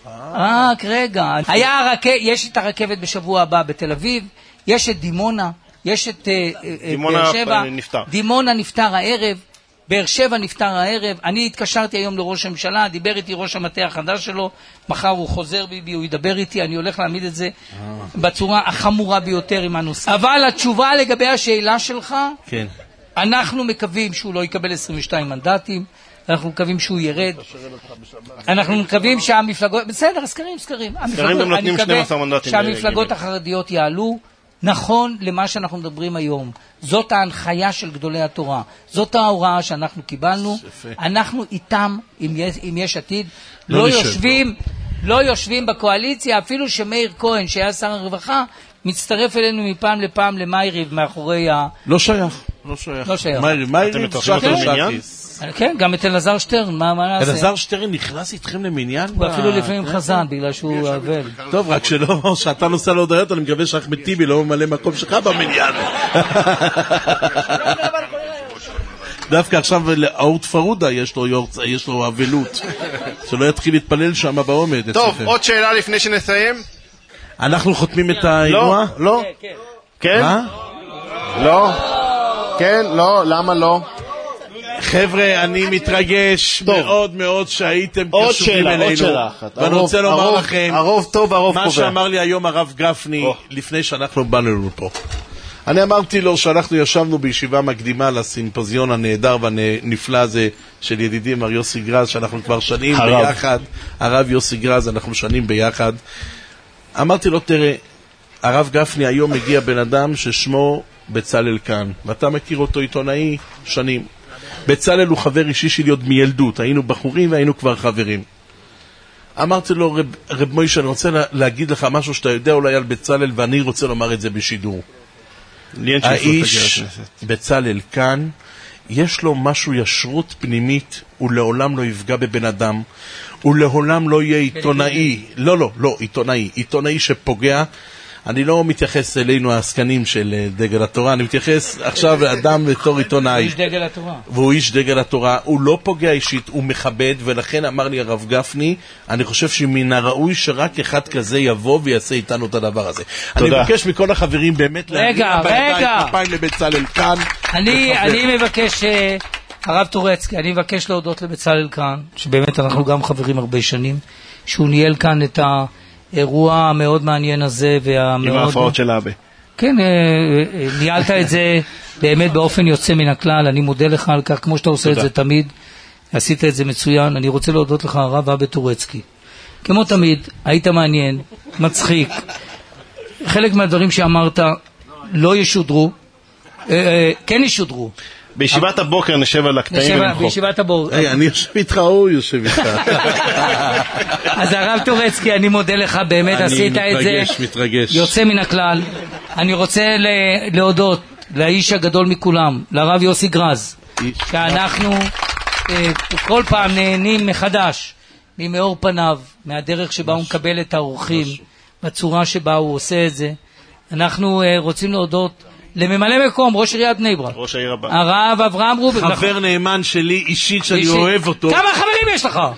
רק רגע, היה הרכבת, יש את הרכבת בשבוע הבא בתל אביב, יש את דימונה, יש את באר שבע, דימונה נפטר הערב, באר שבע נפטר הערב. אני התקשרתי היום לראש הממשלה, דיבר איתי ראש המטה החדש שלו, מחר הוא חוזר ביבי, הוא ידבר איתי, אני הולך להעמיד את זה בצורה החמורה ביותר עם הנושא. אבל התשובה לגבי השאלה שלך, כן. אנחנו מקווים שהוא לא יקבל עשרים ושתיים מנדטים, אנחנו מקווים שהוא ירד. אנחנו מקווים שהמפלגות... בסדר, סקרים, סקרים. סקרים הם נותנים שנים עשר מנדטים. שהמפלגות החרדיות יעלו. נכון למה שאנחנו מדברים היום. זאת ההנחיה של גדולי התורה. זאת ההוראה שאנחנו קיבלנו. אנחנו איתם, אם יש עתיד, לא יושבים, לא יושבים בקואליציה, אפילו שמאיר כהן, שהיה שר הרווחה, מצטרף אלינו מפעם לפעם למאיריב מאחורי ה... לא שייך. לא שייך. לא שייך. מאיריב, מאיריב, כן, גם את אלעזר שטרן, מה נעשה? אלעזר שטרן נכנס איתכם למניין? ואפילו לפעמים חזן, בגלל שהוא אבל. טוב, רק שלא, שאתה נוסע להודעות, אני מקווה שאחמד טיבי לא ממלא מקום שלך במניין. דווקא עכשיו לאורט פרודה יש לו אבלות, שלא יתחיל להתפלל שם בעומד. טוב, עוד שאלה לפני שנסיים. אנחנו חותמים את האירוע? לא? כן? לא? כן? לא? למה לא? חבר'ה, אני מתרגש מאוד מאוד שהייתם קשובים אלינו. עוד שאלה אחת. ואני רוצה לומר לכם, הרוב טוב, הרוב קובע. מה שאמר לי היום הרב גפני, לפני שאנחנו באנו פה. אני אמרתי לו שאנחנו ישבנו בישיבה מקדימה לסימפוזיון הנהדר והנפלא הזה של ידידי מר יוסי גרז, שאנחנו כבר שנים ביחד, הרב יוסי גרז, אנחנו שנים ביחד. אמרתי לו, תראה, הרב גפני היום מגיע בן אדם ששמו בצלאל כאן, ואתה מכיר אותו עיתונאי שנים. בצלאל הוא חבר אישי שלי עוד מילדות, היינו בחורים והיינו כבר חברים. אמרתי לו, רב, רב מוישה, אני רוצה להגיד לך משהו שאתה יודע אולי על בצלאל, ואני רוצה לומר את זה בשידור. האיש בצלאל כאן, יש לו משהו ישרות פנימית, הוא לעולם לא יפגע בבן אדם, הוא לעולם לא יהיה עיתונאי, לא, לא, לא, עיתונאי, עיתונאי שפוגע. אני לא מתייחס אלינו העסקנים של דגל התורה, אני מתייחס עכשיו לאדם בתור עיתונאי. הוא איש דגל התורה. והוא איש דגל התורה, הוא לא פוגע אישית, הוא מכבד, ולכן אמר לי הרב גפני, אני חושב שמן הראוי שרק אחד כזה יבוא ויעשה איתנו את הדבר הזה. תודה. אני מבקש מכל החברים באמת רגע, רגע. כפיים לבצלאל כאן. אני, אני מבקש, הרב טורצקי, אני מבקש להודות לבצלאל כאן, שבאמת אנחנו גם חברים הרבה שנים, שהוא ניהל כאן את ה... אירוע המאוד מעניין הזה והמאוד... עם ההפרעות של אבא. כן, ניהלת את זה באמת באופן יוצא מן הכלל, אני מודה לך על כך, כמו שאתה עושה את זה תמיד, עשית את זה מצוין, אני רוצה להודות לך הרב אבא טורצקי. כמו תמיד, היית מעניין, מצחיק, חלק מהדברים שאמרת לא ישודרו, כן ישודרו. בישיבת הבוקר נשב על הקטעים ונמחוק. בישיבת הבוקר. היי, אני יושב איתך, הוא יושב איתך. אז הרב טורצקי, אני מודה לך, באמת עשית את זה. אני מתרגש, מתרגש. יוצא מן הכלל. אני רוצה להודות לאיש הגדול מכולם, לרב יוסי גרז, שאנחנו כל פעם נהנים מחדש ממאור פניו, מהדרך שבה הוא מקבל את האורחים, בצורה שבה הוא עושה את זה. אנחנו רוצים להודות לממלא מקום, ראש עיריית בני ברק. ראש העיר הבא. הרב אברהם רובין. חבר נאמן שלי, אישית, שאני אוהב אותו. כמה חברים יש לך?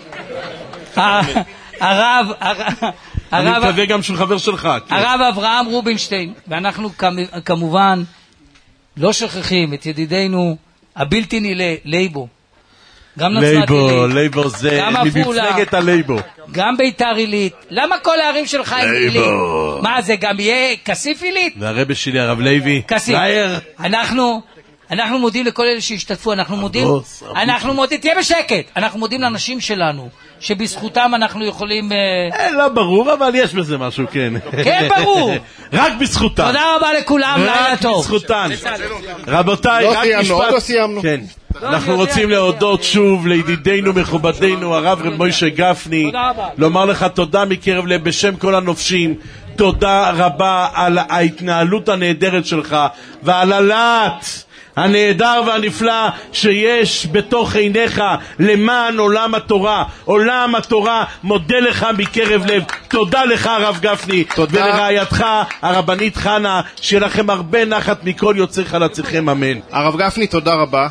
הרב, אני מקווה גם שהוא חבר שלך. הרב אברהם רובינשטיין, ואנחנו כמובן לא שכחים את ידידינו הבלתי נילא, לייבו. גם נצרת עילית. לייבו זה מפלגת הלייבו. גם ביתר עילית. למה כל הערים שלך הם עילית? מה, זה גם יהיה כסיף עילית? והרבא שלי הרב לוי. כסיף. אנחנו אנחנו מודים לכל אלה שהשתתפו, אנחנו מודים, אנחנו מודים, תהיה בשקט, אנחנו מודים לאנשים שלנו, שבזכותם אנחנו יכולים... לא ברור, אבל יש בזה משהו, כן. כן, ברור. רק בזכותם. תודה רבה לכולם, לילה טוב. רק בזכותן. רבותיי, רק משפט. עוד לא סיימנו. כן. אנחנו רוצים להודות שוב לידידינו מכובדינו הרב רב מוישה גפני, לומר לך תודה מקרב לב בשם כל הנופשים, תודה רבה על ההתנהלות הנהדרת שלך ועל הלהט הנהדר והנפלא שיש בתוך עיניך למען עולם התורה. עולם התורה מודה לך מקרב לב. תודה לך הרב גפני, ולרעייתך הרבנית חנה, שיהיה לכם הרבה נחת מכל יוצא חלציכם, אמן. הרב גפני, תודה רבה.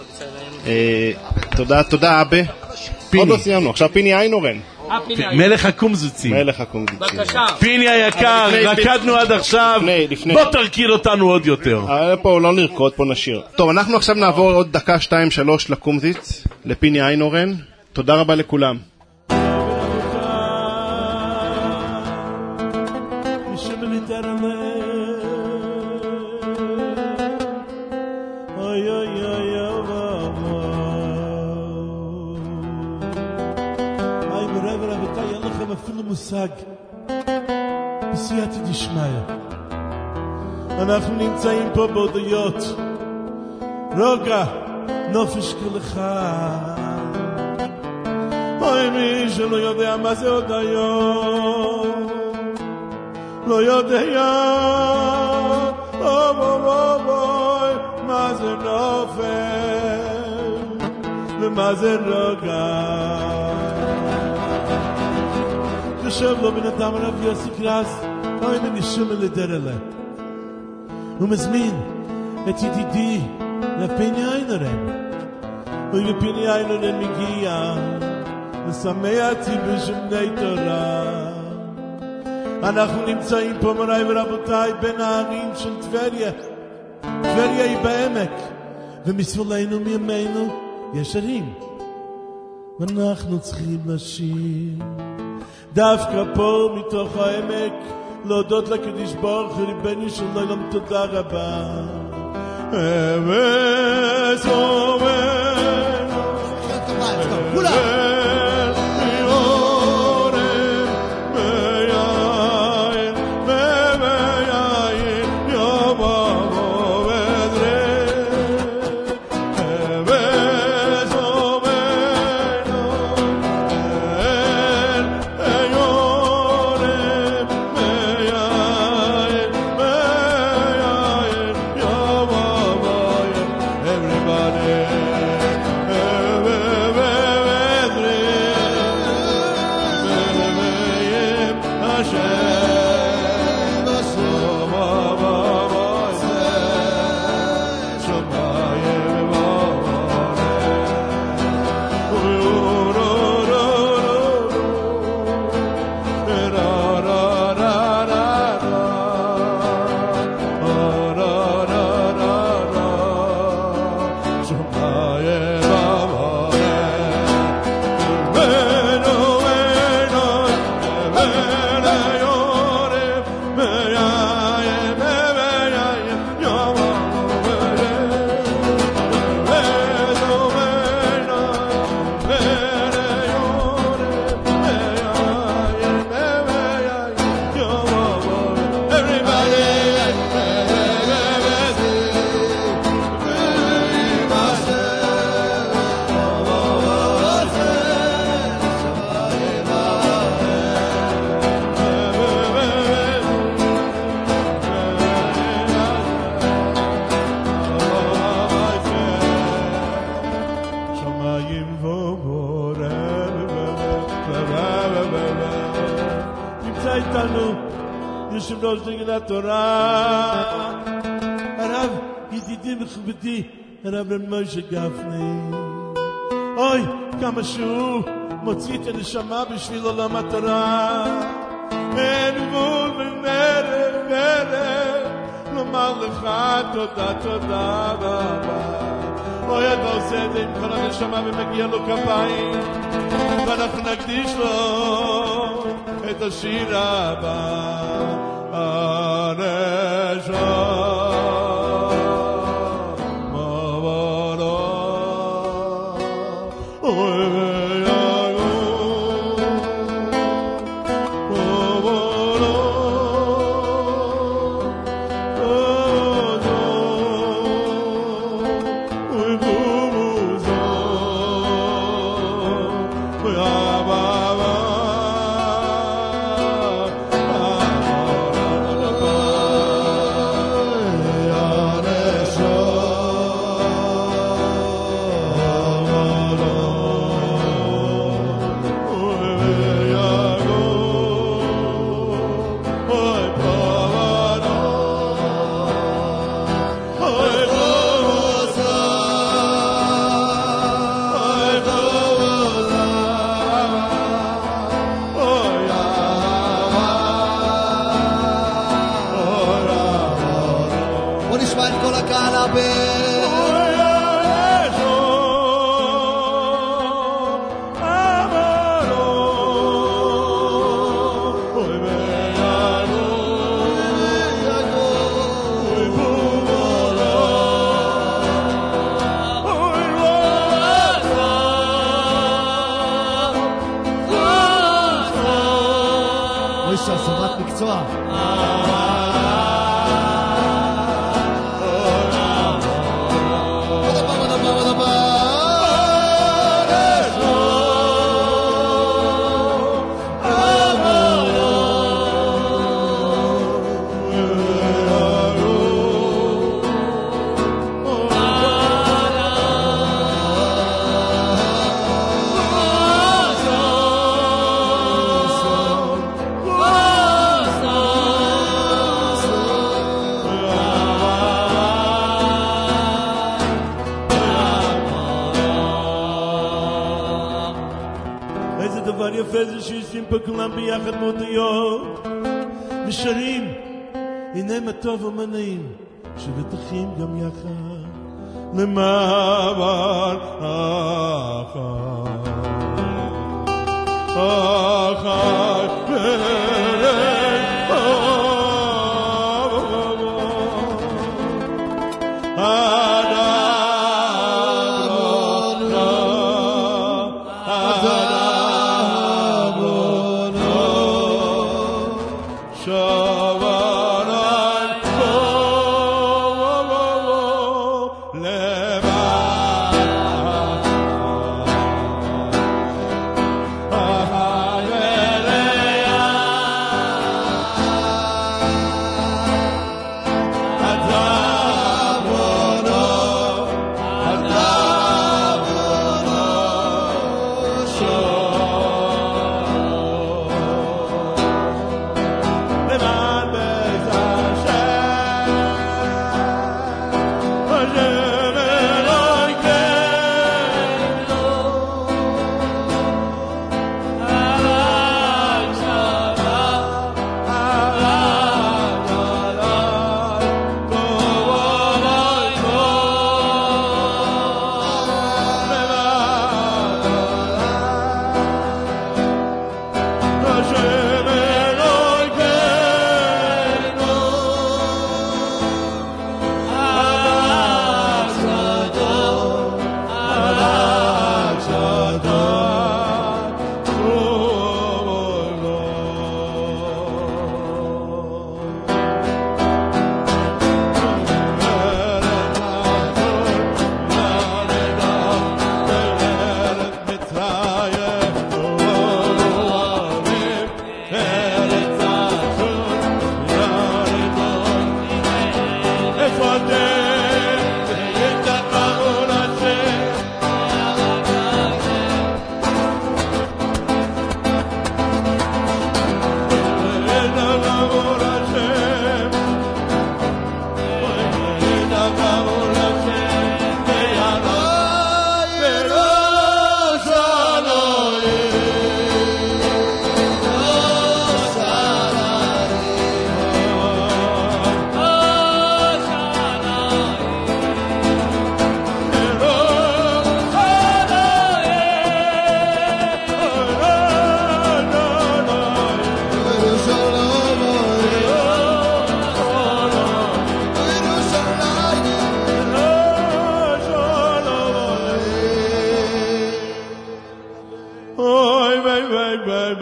תודה, תודה אבא. עוד לא סיימנו, עכשיו פיני איינורן, מלך הקומזוצים. מלך הקומזוצים. פיני היקר, רקדנו עד עכשיו, בוא תרכיר אותנו עוד יותר. פה לא נרקוד, פה נשיר. טוב, אנחנו עכשיו נעבור עוד דקה, שתיים, שלוש לקומזיץ, לפיני איינורן. תודה רבה לכולם. מושג בסייעתא דשמיא. אנחנו נמצאים פה בהודיות, רוגע נופש כל אחד. אוי, מי שלא יודע מה זה הודיות לא יודע אוי אוי אוי מה זה נופש ומה זה רוגע. יושב לו בן אדם הרב יוסי גרז, אוי מנישום אל דרלה, הוא מזמין את ידידי לפיני איינורן. אוי ופיני איינורן מגיע לשמח ציבור של בני תורה. אנחנו נמצאים פה מוריי ורבותיי בין הערים של טבריה. טבריה היא בעמק, ומסביבנו מימינו יש ערים, ואנחנו צריכים לשיר דווקא פה מתוך העמק, להודות לקדוש ברוך הוא ריבונו של עולם. תודה רבה. אמס אומר כולם יורם ביין ביין יושב ראש דגל התורה, הרב ידידי מכובדי, הרב משה גפני. אוי, כמה שהוא מוציא את הנשמה בשביל עולם התורה. אין גבול ונרב ונרב לומר לך תודה תודה רבה. אוי, אתה עושה את זה עם כל הנשמה ומגיע לו כפיים, ואנחנו נקדיש לו את השיר הבא. הנשמה כולם ביחד מודיות ושרים הנה מה טוב ומנעים שבטחים גם יחד למעבר אחר אחר Hashem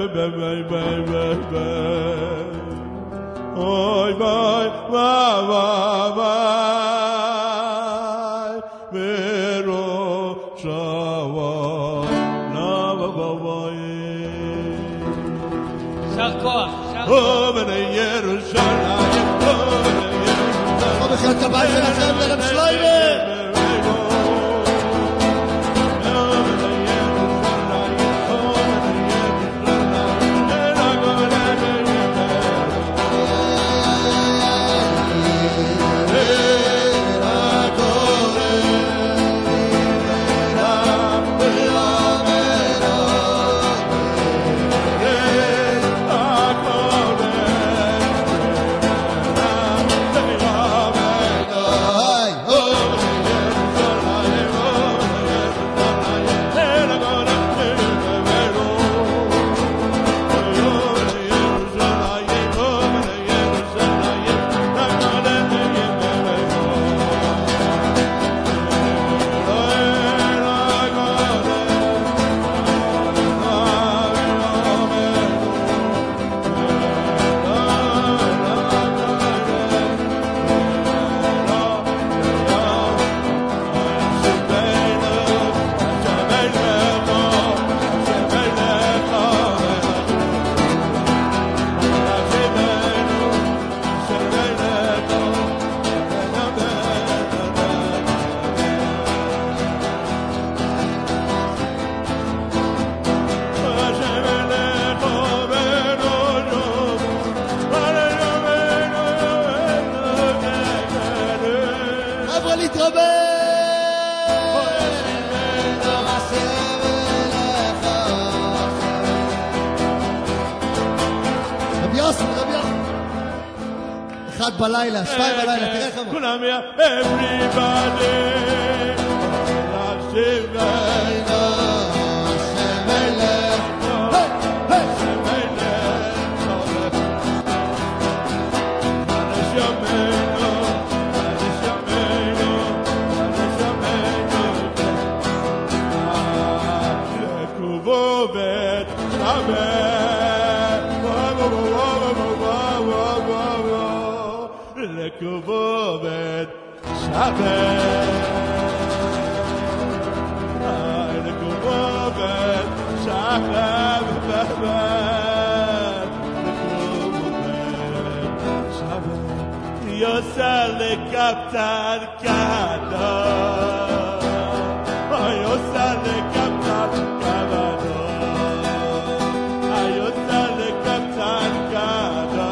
Oy vay vay vay vay Vero shava Lava vay שר כוח שר כוח ירושלים עוד אחד כבאי שלכם לרב שליימר בלילה, שתיים בלילה, תראה כמה. כולם יא, everybody, להשיב לילה, השם מלך, השם מלך, הנש ימינו, הנש ימינו, הנש ימינו, לקובו בית שבת, וואו וואו וואו וואו וואו לכובד שבת לכובד שבת לכובד שבת יוסה לקפטן קדו יוסה לקפטן קדו יוסה לקפטן קדו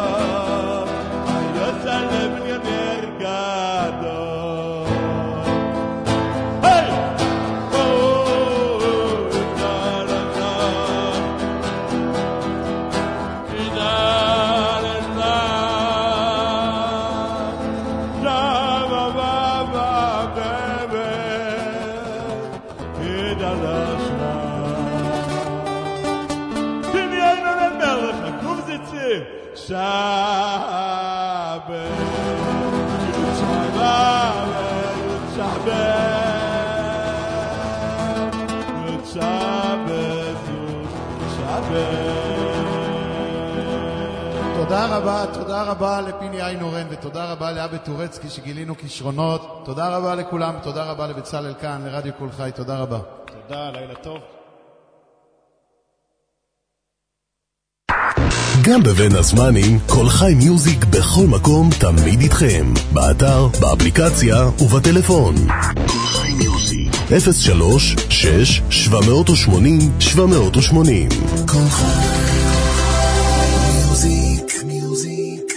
תודה רבה, תודה רבה לפיני איינורן ותודה רבה לאבא טורצקי שגילינו כישרונות. תודה רבה לכולם, תודה רבה לבצלאל כאן, לרדיו כל חי, תודה רבה. תודה, לילה טוב. גם בבין הזמנים, כל חי מיוזיק בכל מקום תמיד איתכם. באתר, באפליקציה ובטלפון. כל חי מיוזיק אפס שלוש שש שבע שמונה שבע שמונה. כל חי מיוזיק מיוזיק.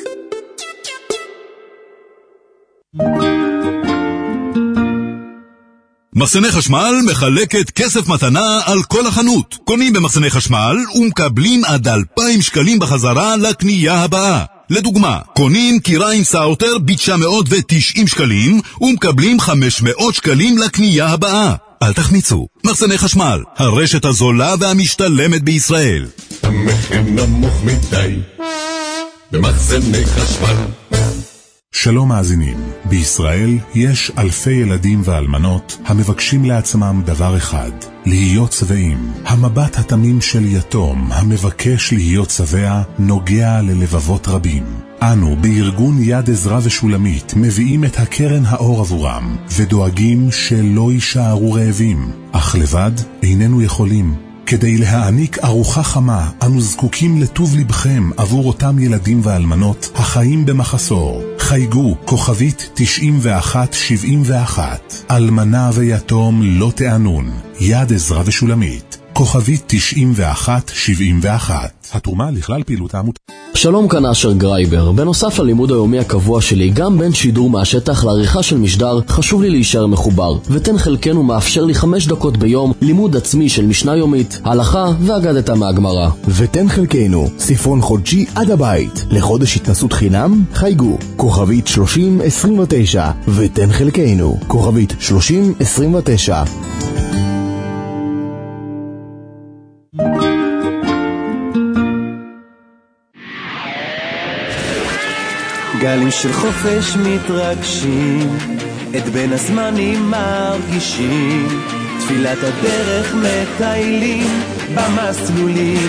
מחסני חשמל מחלקת כסף מתנה על כל החנות. קונים במחסני חשמל ומקבלים עד אלפיים שקלים בחזרה לקנייה הבאה. לדוגמה, קונים קיריים סאוטר ב-תשע מאות ותשעים שקלים ומקבלים חמש מאות שקלים לקנייה הבאה. אל תחמיצו. מחסני חשמל, הרשת הזולה והמשתלמת בישראל. המחיר נמוך מדי במחסני חשמל. שלום מאזינים, בישראל יש אלפי ילדים ואלמנות המבקשים לעצמם דבר אחד, להיות שבעים. המבט התמים של יתום המבקש להיות שבע נוגע ללבבות רבים. אנו בארגון יד עזרא ושולמית מביאים את הקרן האור עבורם ודואגים שלא יישארו רעבים, אך לבד איננו יכולים. כדי להעניק ארוחה חמה, אנו זקוקים לטוב לבכם עבור אותם ילדים ואלמנות החיים במחסור. חייגו כוכבית תשעים ואחת שבעים ואחת. אלמנה ויתום לא תענון. יד עזרא ושולמית. כוכבית תשעים ואחת שבעים ואחת. התרומה לכלל פעילות העמותה. שלום, כאן אשר גרייבר. בנוסף ללימוד היומי הקבוע שלי, גם בין שידור מהשטח לעריכה של משדר, חשוב לי להישאר מחובר. ותן חלקנו מאפשר לי חמש דקות ביום לימוד עצמי של משנה יומית, הלכה ואגדתה מהגמרא. ותן חלקנו, ספרון חודשי עד הבית. לחודש התנסות חינם, חייגו. כוכבית שלושים עשרים ותשע. ותן חלקנו. כוכבית שלושים עשרים ותשע. גלים של חופש מתרגשים, את בין הזמנים מרגישים, תפילת הדרך מטיילים, במסלולים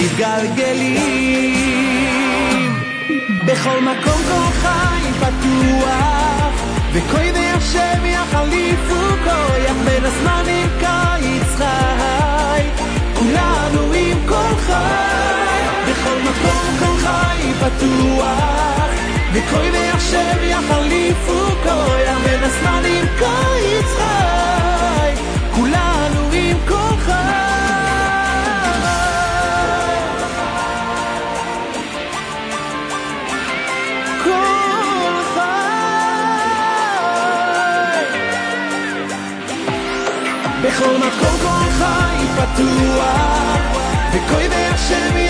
מתגלגלים. בכל מקום כל חי פתוח, וקוידי השם יחליפו כוח, בין הזמנים קיץ חי, כולנו עם כל חי. בכל מקום כל חי פתוח, וקוי ויחשב יחליפו כוח, בין הזמנים קיץ חי, כולנו עם כל חי. כל חי. בכל מקום כל חי פתוח, וקוי ויחשב